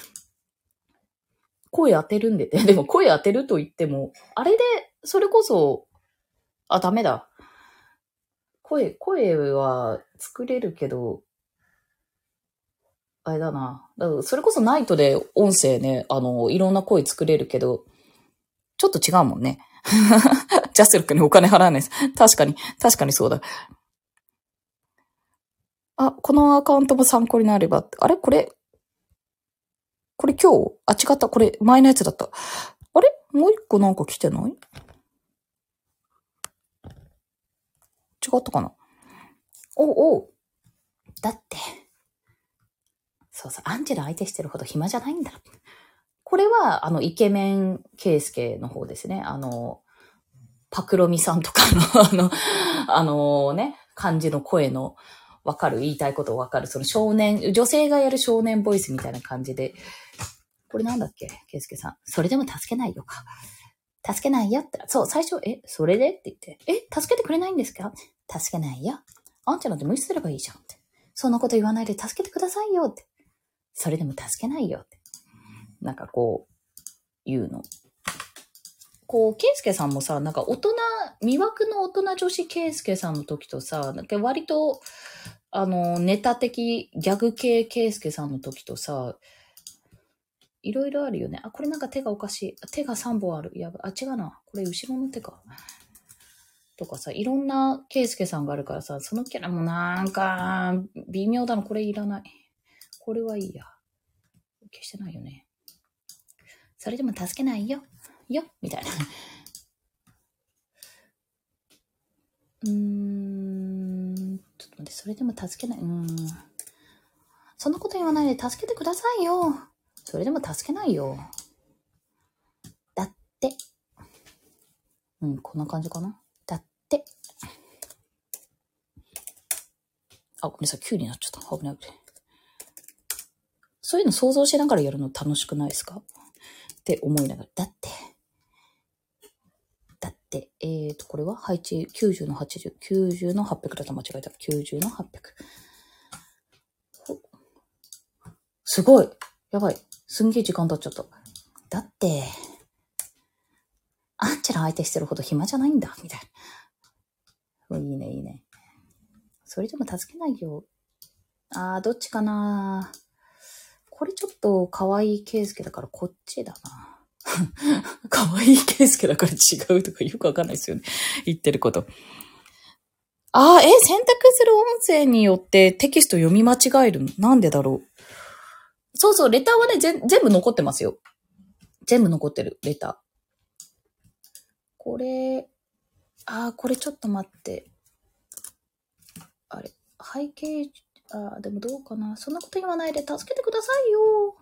声当てるんでて。でも声当てると言っても、あれで、それこそ、あ、ダメだ。声、声は作れるけど、あれだな。だからそれこそナイトで音声ね、あの、いろんな声作れるけど、ちょっと違うもんね。ジャスラックにお金払わないです。確かに、確かにそうだ。 あ、このアカウントも参考になれば。あれこれ、これ今日あ、違った。これ前のやつだった。あれもう一個なんか来てない？違ったかな？おうおう。だって、そうそう、アンジェラ相手してるほど暇じゃないんだ。これは、あの、イケメンケイスケの方ですね。あの、パクロミさんとかの、あの、あのね、感じの声のわかる、言いたいことわかる、その少年、女性がやる少年ボイスみたいな感じで、これなんだっけケイスケさん。それでも助けないよか。助けないよって。そう、最初、え、それでって言って、え、助けてくれないんですか？助けないよ。あんちゃんなんて無視すればいいじゃんって。そんなこと言わないで助けてくださいよって。それでも助けないよって。なんかこう、言うの。こう、ケイスケさんもさ、なんか大人、魅惑の大人女子ケイスケさんの時とさ、なんか割と、あの、ネタ的ギャグ系ケイスケさんの時とさ、いろいろあるよね。あ、これなんか手がおかしい。手がさんぼんある。やばい。あ、違うな。これ後ろの手か。とかさ、いろんなケイスケさんがあるからさ、そのキャラもなんか、微妙だな。これいらない。これはいいや。消してないよね。それでも助けないよ。よみたいな。うーん。ちょっと待って、それでも助けない。うーん。そんなこと言わないで助けてくださいよ。それでも助けないよ。だって。うん、こんな感じかな。だって。あ、ごめんなさい。急になっちゃった。危ない。そういうの想像しながらやるの楽しくないですかって思いながら。だって。だって、えーと、これは配置きゅうじゅうのはちじゅう、きゅうじゅうのはっぴゃくだと間違えた。きゅうじゅうのはっぴゃく。すごい。やばい。すんげえ時間経っちゃった。だって、あんちゃら相手してるほど暇じゃないんだ。みたいな。いいね、いいね。それでも助けないよ。あー、どっちかな。これちょっと可愛いケイスケだからこっちだな。可愛いケイスケだから違うとかよくわかんないですよね。言ってること。あー、え、選択する音声によってテキスト読み間違えるのなんでだろう。そうそう、レターはね、全部残ってますよ。全部残ってる、レター。これ、あー、これちょっと待って。あれ、背景、あー、でもどうかな。そんなこと言わないで助けてくださいよ。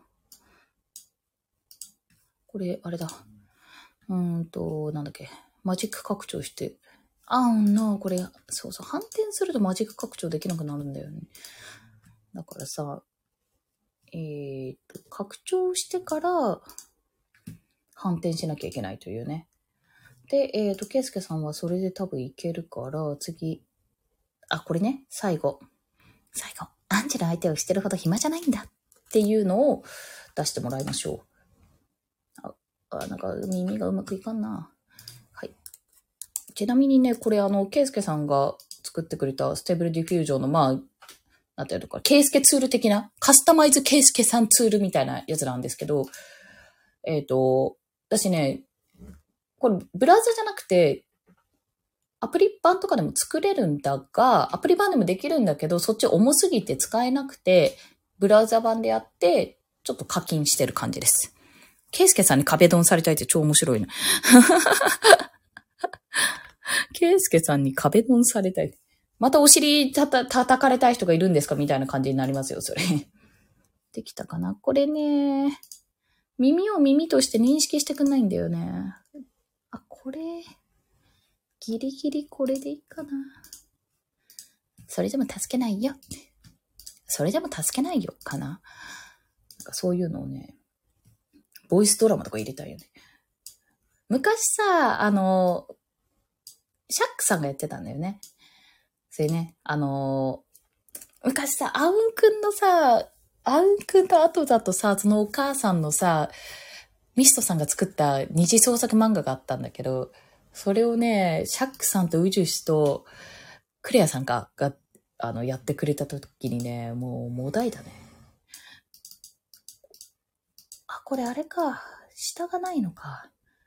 これ、あれだ。うーんと、なんだっけ。マジック拡張して。あー、なこれ、そうそう、反転するとマジック拡張できなくなるんだよね。だからさ、えーと、拡張してから、反転しなきゃいけないというね。で、えーと、ケイスケさんはそれで多分いけるから、次。あ、これね、最後。最後。アンジェラ相手をしてるほど暇じゃないんだっていうのを出してもらいましょう。あ、あなんか耳がうまくいかんな。はい。ちなみにね、これあの、ケイスケさんが作ってくれたステーブルディフュージョンの、まあ、なんていうのか、ケイスケツール的な、カスタマイズケイスケさんツールみたいなやつなんですけど、えっと、私ね、これブラウザじゃなくて、アプリ版とかでも作れるんだが、アプリ版でもできるんだけど、そっち重すぎて使えなくて、ブラウザ版でやって、ちょっと課金してる感じです。ケイスケさんに壁ドンされたいって超面白いな。ケイスケさんに壁ドンされたい。またお尻たた、叩かれたい人がいるんですかみたいな感じになりますよ、それ。できたかなこれね。耳を耳として認識してくんないんだよね。あ、これ。ギリギリこれでいいかな。それでも助けないよ。それでも助けないよ、かな。なんかそういうのをね、ボイスドラマとか入れたいよね。昔さ、あの、シャックさんがやってたんだよね。それね、あの、昔さ、アウンくんのさ、アウンくんの後だとさ、そのお母さんのさ、ミストさんが作った二次創作漫画があったんだけど、それをね、シャックさんとウジュシとクレアさんが、が、あの、やってくれた時にね、もう、もだいだね。あ、これあれか。下がないのか。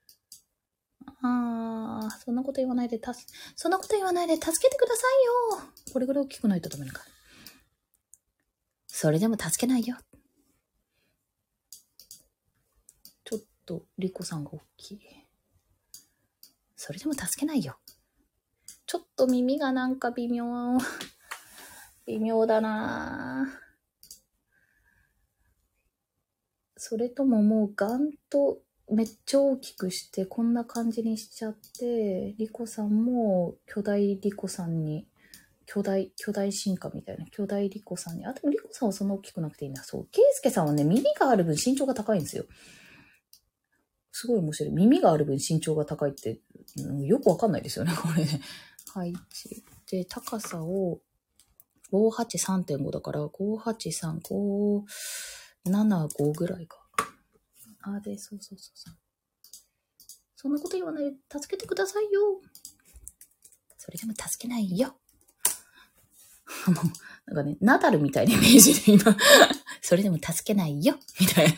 あー、そんなこと言わないで、たす、そんなこと言わないで助けてくださいよ。これぐらい大きくないとダメか。 それでも助けないよ。ちょっとリコさんが大きい。それでも助けないよ。ちょっと耳がなんか微妙。微妙だなぁ。それとももうガンとめっちゃ大きくしてこんな感じにしちゃって、リコさんも巨大リコさんに、巨大、巨大進化みたいな、巨大リコさんに、あ、でもリコさんはそんな大きくなくていいな。そう。ケイスケさんはね、耳がある分身長が高いんですよ。すごい面白い。耳がある分身長が高いって、うん、よくわかんないですよね、これね。配置。で、高さをごじゅうはち、さんてんご だから、ごじゅうはち、さん、ご、なな、ごぐらいか。あ、で、そうそうそうそう。そんなこと言わないで助けてくださいよ。それでも助けないよ。もう、なんかね、ナダルみたいなイメージで今、それでも助けないよ。みたいな。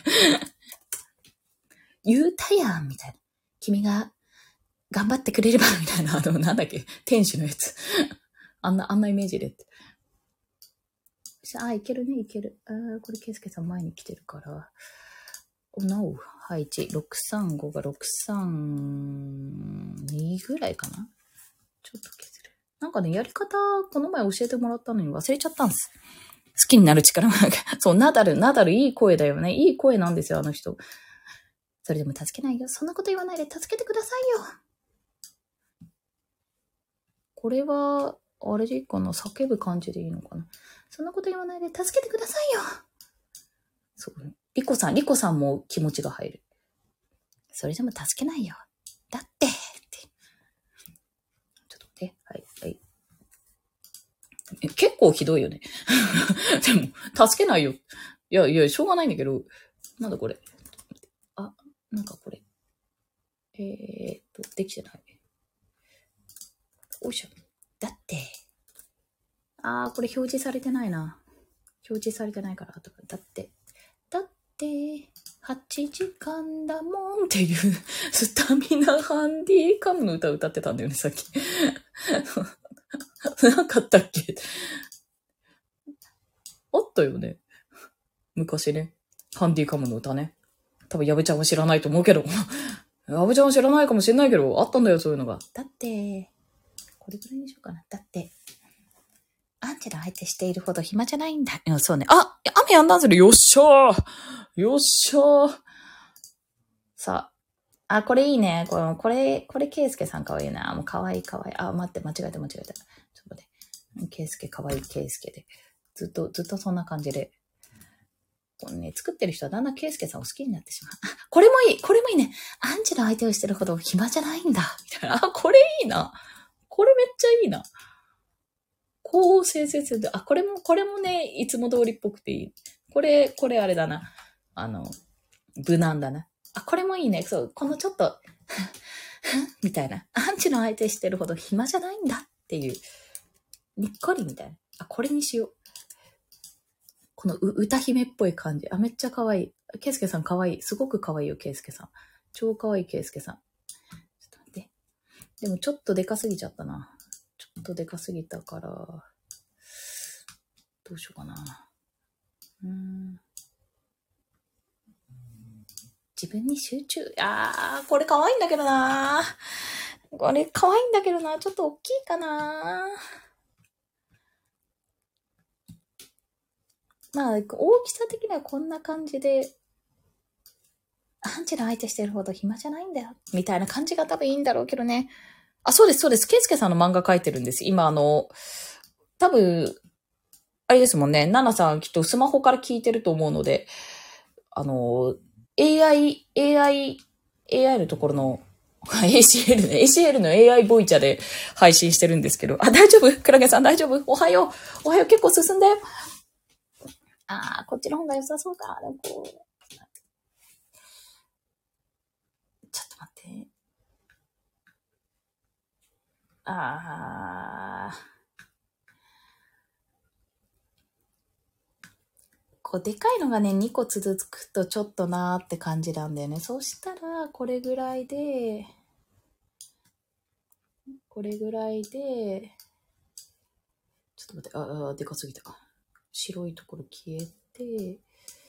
言うたやんみたいな。君が頑張ってくれればみたいな。あの、なんだっけ、天使のやつ。あんな、あんなイメージでって。あ、いけるね、いける。あ、これ、ケイスケさん前に来てるから。おなお、配置。ろくさんごがろくさんにぐらいかな。ちょっと削る。なんかね、やり方、この前教えてもらったのに忘れちゃったんです。好きになる力もなんか、そう、ナダル、ナダルいい声だよね。いい声なんですよ、あの人。それでも助けないよ。そんなこと言わないで助けてくださいよ。これは、あれでいいかな。叫ぶ感じでいいのかな。そんなこと言わないで助けてくださいよ。そう。リコさん、リコさんも気持ちが入る。それでも助けないよ。だって、って。ちょっと待って。はい、はい。え、結構ひどいよね。でも、助けないよ。いや、いや、しょうがないんだけど。なんだこれ。あ、なんかこれ。えーっと、できてない。おいしょ。だって。あー、これ表示されてないな。表示されてないから、とか。だって。だって、はちじかんだもんっていう、スタミナハンディカムの歌歌ってたんだよね、さっき。なかったっけ？あったよね。昔ね。ハンディカムの歌ね。多分、矢部ちゃんは知らないと思うけど。矢部ちゃんは知らないかもしれないけど、あったんだよ、そういうのが。だって、これぐらいにしようかな。だって、アンチの相手しているほど暇じゃないんだ。いや、そうね。あ、雨やんだんする。よっしゃー。よっしゃー。さあ。あ、これいいね。これ、これ、これ、ケイスケさんかわいいな。もうかわいいかわいい。あ、待って、間違えた間違えた。ちょっと待って。ケイスケかわいいケイスケで。ずっと、ずっとそんな感じで。このね、作ってる人はだんだんケイスケさんを好きになってしまう。あ、これもいい。これもいいね。アンチの相手をしてるほど暇じゃないんだ。みたいな。あ、これいいな。これめっちゃいいな。こう生成すると、あ、これも、これもね、いつも通りっぽくていい。これ、これあれだな。あの、無難だな。あ、これもいいね。そう、このちょっと、みたいな。アンチの相手してるほど暇じゃないんだっていう。にっこりみたいな。あ、これにしよう。このう歌姫っぽい感じ。あ、めっちゃ可愛い。ケイスケさん可愛い。すごく可愛いよ、ケイスケさん。超可愛いケイスケさん。ちょっと待って。でもちょっとでかすぎちゃったな。ちょっとでかすぎたから、どうしようかな。うーん。自分に集中。あー、これ可愛いんだけどな。これ可愛いんだけどな。ちょっと大きいかな。まあ、大きさ的にはこんな感じで、アンチの相手してるほど暇じゃないんだよ。みたいな感じが多分いいんだろうけどね。あ、そうです、そうです。ケイスケさんの漫画描いてるんです。今、あの、多分、あれですもんね。ナナさんきっとスマホから聞いてると思うので、あの、エーアイ、エーアイ、エーアイ のところの、エーシーエル ね。エーシーエル の エーアイ ボイチャで配信してるんですけど。あ、大丈夫？クラゲさん大丈夫？おはよう。おはよう。結構進んだよ。あー、こっちの方が良さそうか。でもこう。ちょっと待って。あー。こう、でかいのがね、にこ続くとちょっとなーって感じなんだよね。そうしたら、これぐらいで、これぐらいで、ちょっと待って、ああ、でかすぎたか。 白いところ消えて、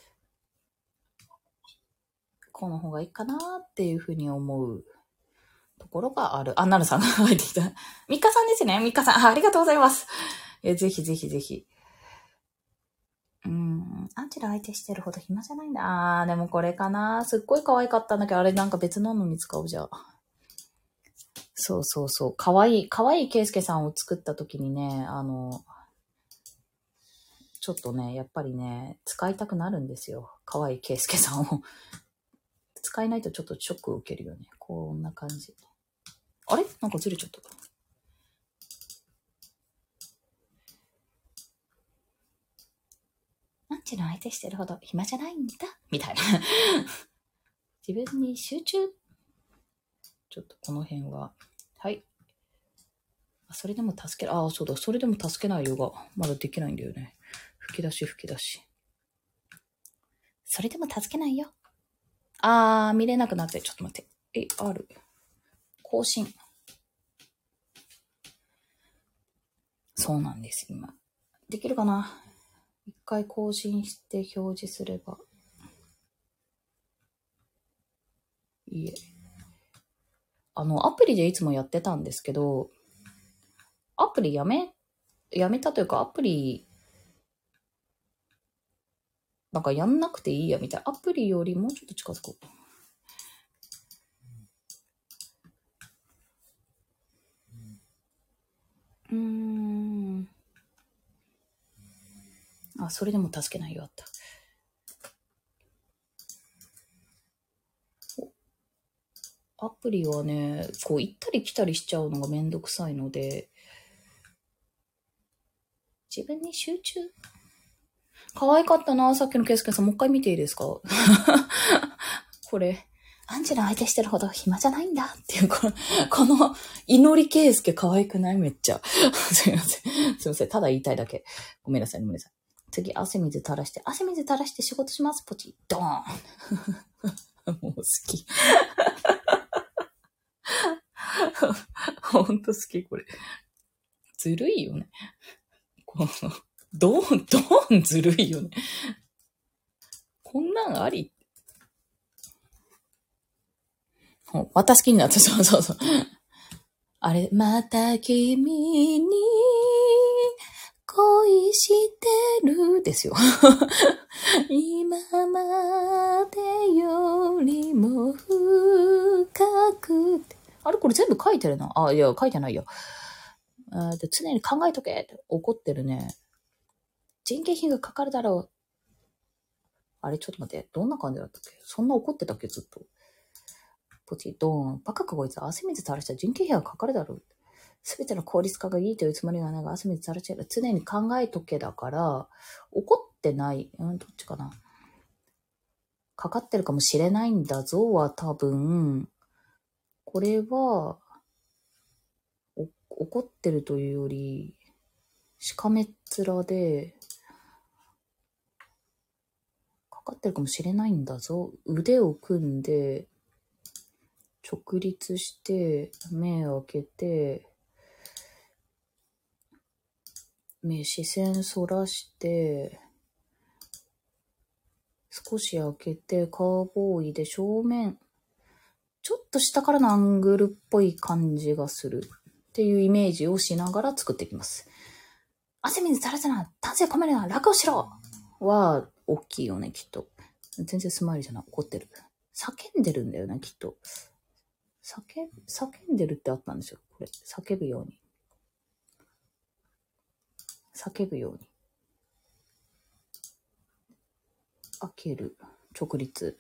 この方がいいかなっていうふうに思うところがある。あ、なるさんが入ってきた。ミカさんですね。ミカさん。あ、ありがとうございます。え、ぜひぜひぜひ。うーん。アンチェラ相手してるほど暇じゃないんだ。あー、でもこれかな。すっごい可愛かったんだけど、あれなんか別ののに使うじゃん。そうそうそう。可愛い、可愛いケイスケさんを作った時にね、あの、ちょっとね、やっぱりね、使いたくなるんですよ。可愛いケイスケさんを。使えないとちょっとショックを受けるよね。こんな感じ。あれなんかずれちゃった。アンチの相手してるほど暇じゃないんだ。みたいな。自分に集中。ちょっとこの辺は。はい。それでも助ける。ああ、そうだ。それでも助けないよが、まだできないんだよね。吹き出し吹き出し。それでも助けないよ。あー、見れなくなって。ちょっと待って。え、ある。更新。そうなんです、今。できるかな？一回更新して表示すれば。いいえ。あの、アプリでいつもやってたんですけど、アプリやめ、やめたというか、アプリ、なんかやんなくていいやみたいな。アプリよりもうちょっと近づこう。うーん。あ、それでも助けないよ、あった。アプリはね、こう行ったり来たりしちゃうのがめんどくさいので、自分に集中。可愛かったな、さっきのケイスケさん。もう一回見ていいですか？これ、アンジェラ相手してるほど暇じゃないんだっていう、この、この祈りケイスケ可愛くない？めっちゃ。すいません。すいません。ただ言いたいだけ。ごめんなさい、ごめんなさい。次、汗水垂らして、汗水垂らして仕事します。ポチッ、ドーン。もう好き。ほんと好き、これ。ずるいよね。この、ドーン、ドーンずるいよね。こんなんあり？また好きになった。そうそうそう。あれ、また君に恋してるですよ。今までよりも深く。あれこれ全部書いてるな。あ、いや、書いてないよ。あで常に考えとけって怒ってるね。人件費がかかるだろう。あれちょっと待って。どんな感じだったっけ？そんな怒ってたっけずっと。ポチドーン。バカかこいつ。汗水垂らしたら人件費がかかるだろう。すべての効率化がいいというつもりがないが、汗水垂らしちゃう。常に考えとけだから、怒ってない。うん、どっちかな。かかってるかもしれないんだぞは多分、これは、怒ってるというより、しかめっ面で、かかってるかもしれないんだぞ。腕を組んで、直立して、目を開けて、目、視線そらして、少し開けて、カーボーイで正面、ちょっと下からのアングルっぽい感じがするっていうイメージをしながら作っていきます。汗水垂らすな、丹精込めるな、楽をしろは、大きいよね、きっと。全然スマイルじゃない、怒ってる。叫んでるんだよね、きっと。叫、叫んでるってあったんですよ、これ。叫ぶように。叫ぶように。開ける。直立。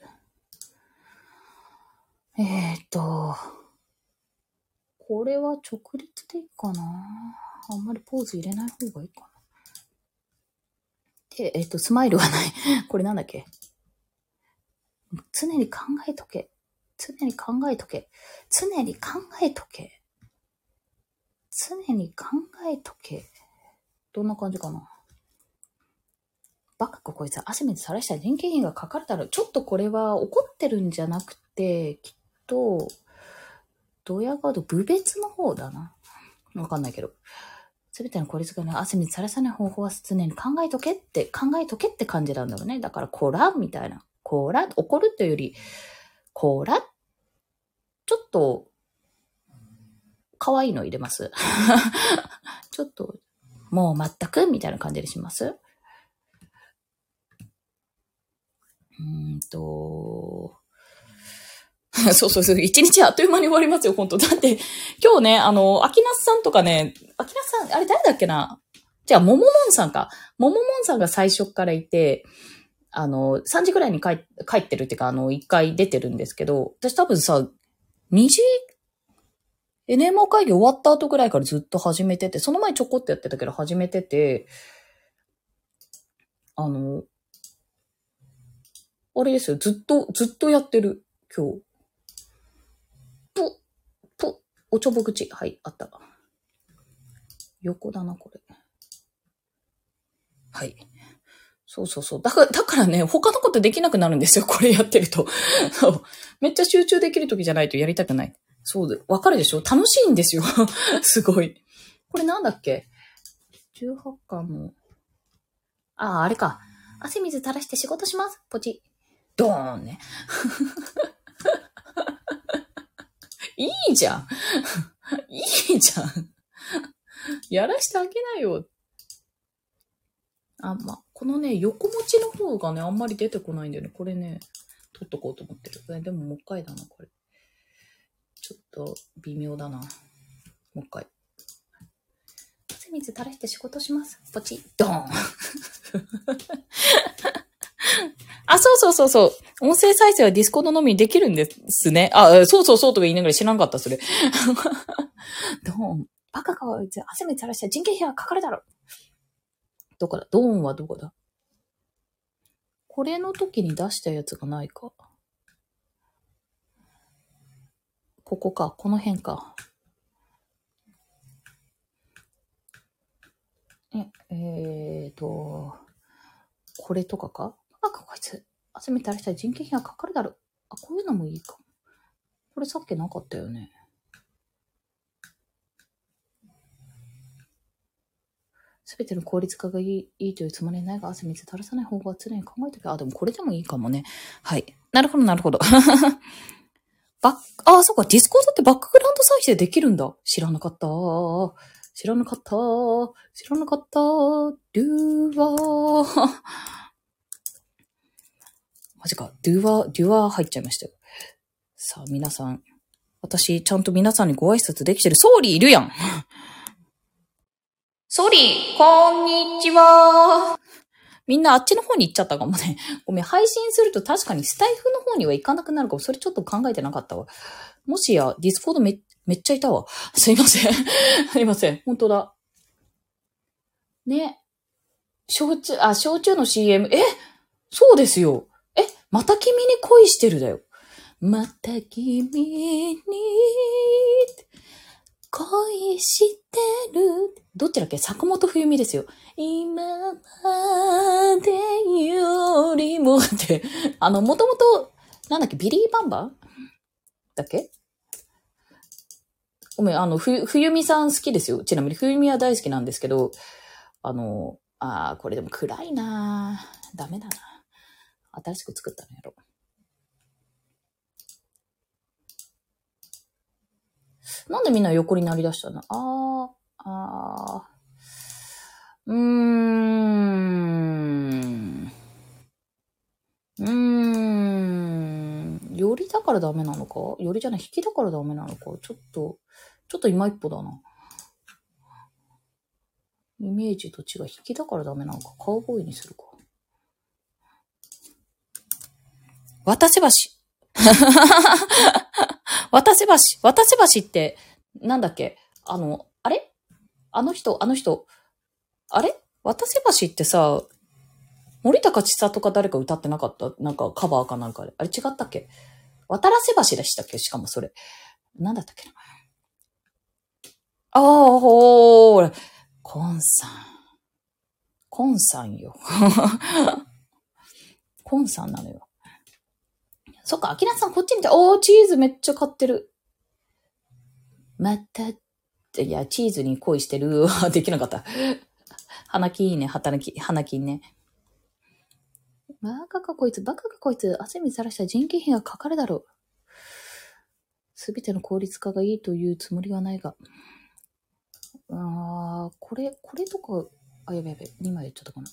えーっと、これは直立でいいかな？あんまりポーズ入れない方がいいかな。で、えーっと、スマイルはない。これなんだっけ？常に考えとけ。常に考えとけ。常に考えとけ。常に考えとけ。どんな感じかな？バカかこいつ、汗水さらしたら人件費がかかるだろう。ちょっとこれは怒ってるんじゃなくて、きっと、ドヤガード、部別の方だな。わかんないけど。 すべての効率がね、汗水さらさない方法は常に考えとけって、考えとけって感じなんだろうね。だから、こら、みたいな。こら、怒るというより、こら、ちょっと、可愛いの入れますちょっと、もう全くみたいな感じにしますうーんと、そうそうそう、一日あっという間に終わりますよ、本当だって、今日ね、あの、秋夏さんとかね、秋夏さん、あれ誰だっけなじゃあ、もももんさんか。もももんさんが最初からいて、あの、さんじくらいに帰帰ってるっていうか、あの、いっかい出てるんですけど、私多分さ、にじ、エヌエムオー 会議終わった後ぐらいからずっと始めてて、その前ちょこっとやってたけど始めてて、あの、あれですよ、ずっと、ずっとやってる、今日。ぽ、ぽ、おちょぼ口。はい、あった。横だな、これ。はい。そうそうそう。だから、だからね、他のことできなくなるんですよ、これやってると。めっちゃ集中できる時じゃないとやりたくない。そうで、わかるでしょ楽しいんですよ。すごい。これなんだっけ ?じゅうはち 巻も。ああ、あれか。汗水垂らして仕事します。ポチ。ドーンね。いいじゃん。いいじゃん。やらしてあげなよ。あ、ま、このね、横持ちの方がね、あんまり出てこないんだよね。これね、取っとこうと思ってる。でももう一回だな、これ。ちょっと微妙だな。もう一回。汗水垂らして仕事します。ポチッ、ドーン。あ、そうそうそうそう。音声再生はディスコードのみにできるんですね。あ、そうそうそうとか言いながら知らなかった、それ。ドーン。バカかわいい。汗水垂らして人件費はかかるだろ。どこだドーンはどこだこれの時に出したやつがないか。ここか。この辺か。え、えーと、これとかかなんかこいつ、汗水垂らしたら人件費がかかるだろ。あ、こういうのもいいか。これさっきなかったよね。すべての効率化がいい、いいというつもりないが、汗水垂らさない方が常に考えておけ。あ、でもこれでもいいかもね。はい。なるほど、なるほど。バック、あ、そうか、ディスコードってバックグラウンド再生できるんだ。知らなかった。知らなかった。知らなかった。ドゥーワー。マジか、ドゥーワー、ドゥーワー入っちゃいましたよ。さあ、皆さん。私、ちゃんと皆さんにご挨拶できてる。ソーリーいるやん。ソーリー、こんにちは。みんなあっちの方に行っちゃったかもね。ごめん、配信すると確かにスタイフの方には行かなくなるかも。それちょっと考えてなかったわ。もしや、ディスコードめ、めっちゃいたわ。すいません。すいません。本当だ。ね。焼酎、あ、焼酎の シーエム。えそうですよ。えまた君に恋してるだよ。また君に恋してる。どっちだっけ坂本冬美ですよ。今までよりもって、あの、もともと、なんだっけ、ビリー・バンバンだっけごめん、あの、ふ、冬美さん好きですよ。ちなみに冬美は大好きなんですけど、あの、あー、これでも暗いなぁ。ダメだな。新しく作ったのやろ。なんでみんな横になりだしたのあー、あー、うーん。うーん。よりだからダメなのかよりじゃない、引きだからダメなのかちょっと、ちょっと今一歩だな。イメージと違う。引きだからダメなのかカウボーイにするか。渡せ橋。渡せ橋。渡せ橋って、なんだっけあの、あれあの人、あの人。あれ渡せ橋ってさ、森高千里か誰か歌ってなかったなんかカバーかなんかで。あれ違ったっけ渡らせ橋でしたっけしかもそれ。なんだったっけなああ、ほーら。コンさん。コンさんよ。コンさんなのよ。そっか、アキラさんこっちにいて、おー、チーズめっちゃ買ってる。また、 いや、チーズに恋してる。できなかった。花金いいね、働き、花金ね。バカかこいつ、バカかこいつ、汗水さらした人件費がかかるだろう。すべての効率化がいいというつもりはないが。あー、これ、これとか、あ、やべやべ、にまい言っちゃったかな。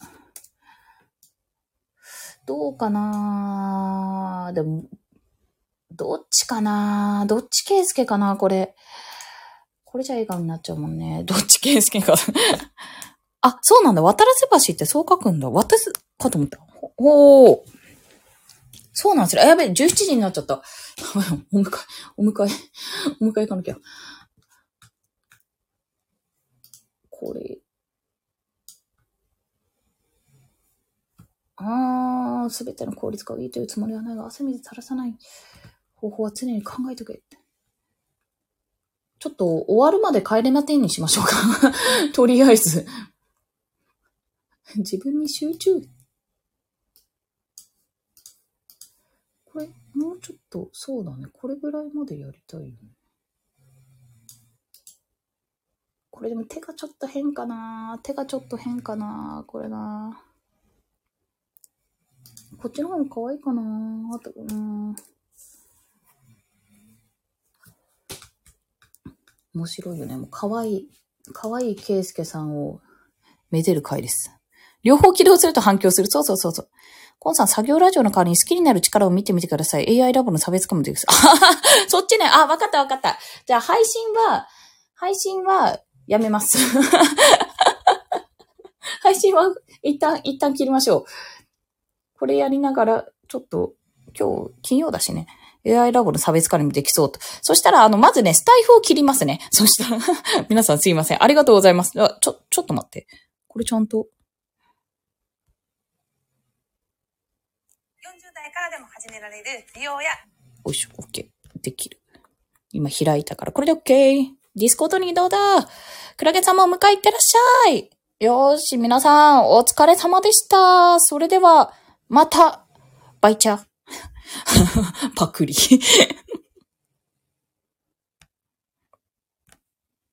どうかなでも、どっちかなどっちケースケかなこれ。これじゃ笑顔になっちゃうもんね。どっちケースケか。あ、そうなんだ。渡らせ橋ってそう書くんだ。渡すかと思った。ほー。そうなんですよ。やべえ、じゅうしちじになっちゃった。お迎え、お迎え、お迎え行かなきゃ。これ。あー、すべての効率化がいいというつもりはないが、汗水垂らさない方法は常に考えておけ。ちょっと終わるまで帰れな点にしましょうか。とりあえず。自分に集中。これ、もうちょっと、そうだね。これぐらいまでやりたいよね。これでも手がちょっと変かな手がちょっと変かなこれなこっちの方が可愛いかなあと、うん。面白いよね。もう可愛い、可愛いケイスケさんをめでる回です。両方起動すると反響する。そうそうそうそう。コンさん、作業ラジオの代わりに好きになる力を見てみてください。エーアイ ラボの差別化もできます。そっちね。あ、わかったわかった。じゃあ配信は、配信はやめます。配信は一旦、一旦切りましょう。これやりながら、ちょっと、今日、金曜だしね。エーアイ ラボの差別化にもできそうと。そしたら、あの、まずね、スタイフを切りますね。そしたら、皆さんすいません。ありがとうございます。あ、ちょ、ちょっと待って。これちゃんと。よんじゅう代からでも始められる美容や。よいしょ、OK。できる。今開いたから、これで OK。ディスコードに移動だ。クラゲさんもお迎え行ってらっしゃい。よーし、皆さん、お疲れ様でした。それでは、また、バイチャー。パクリ。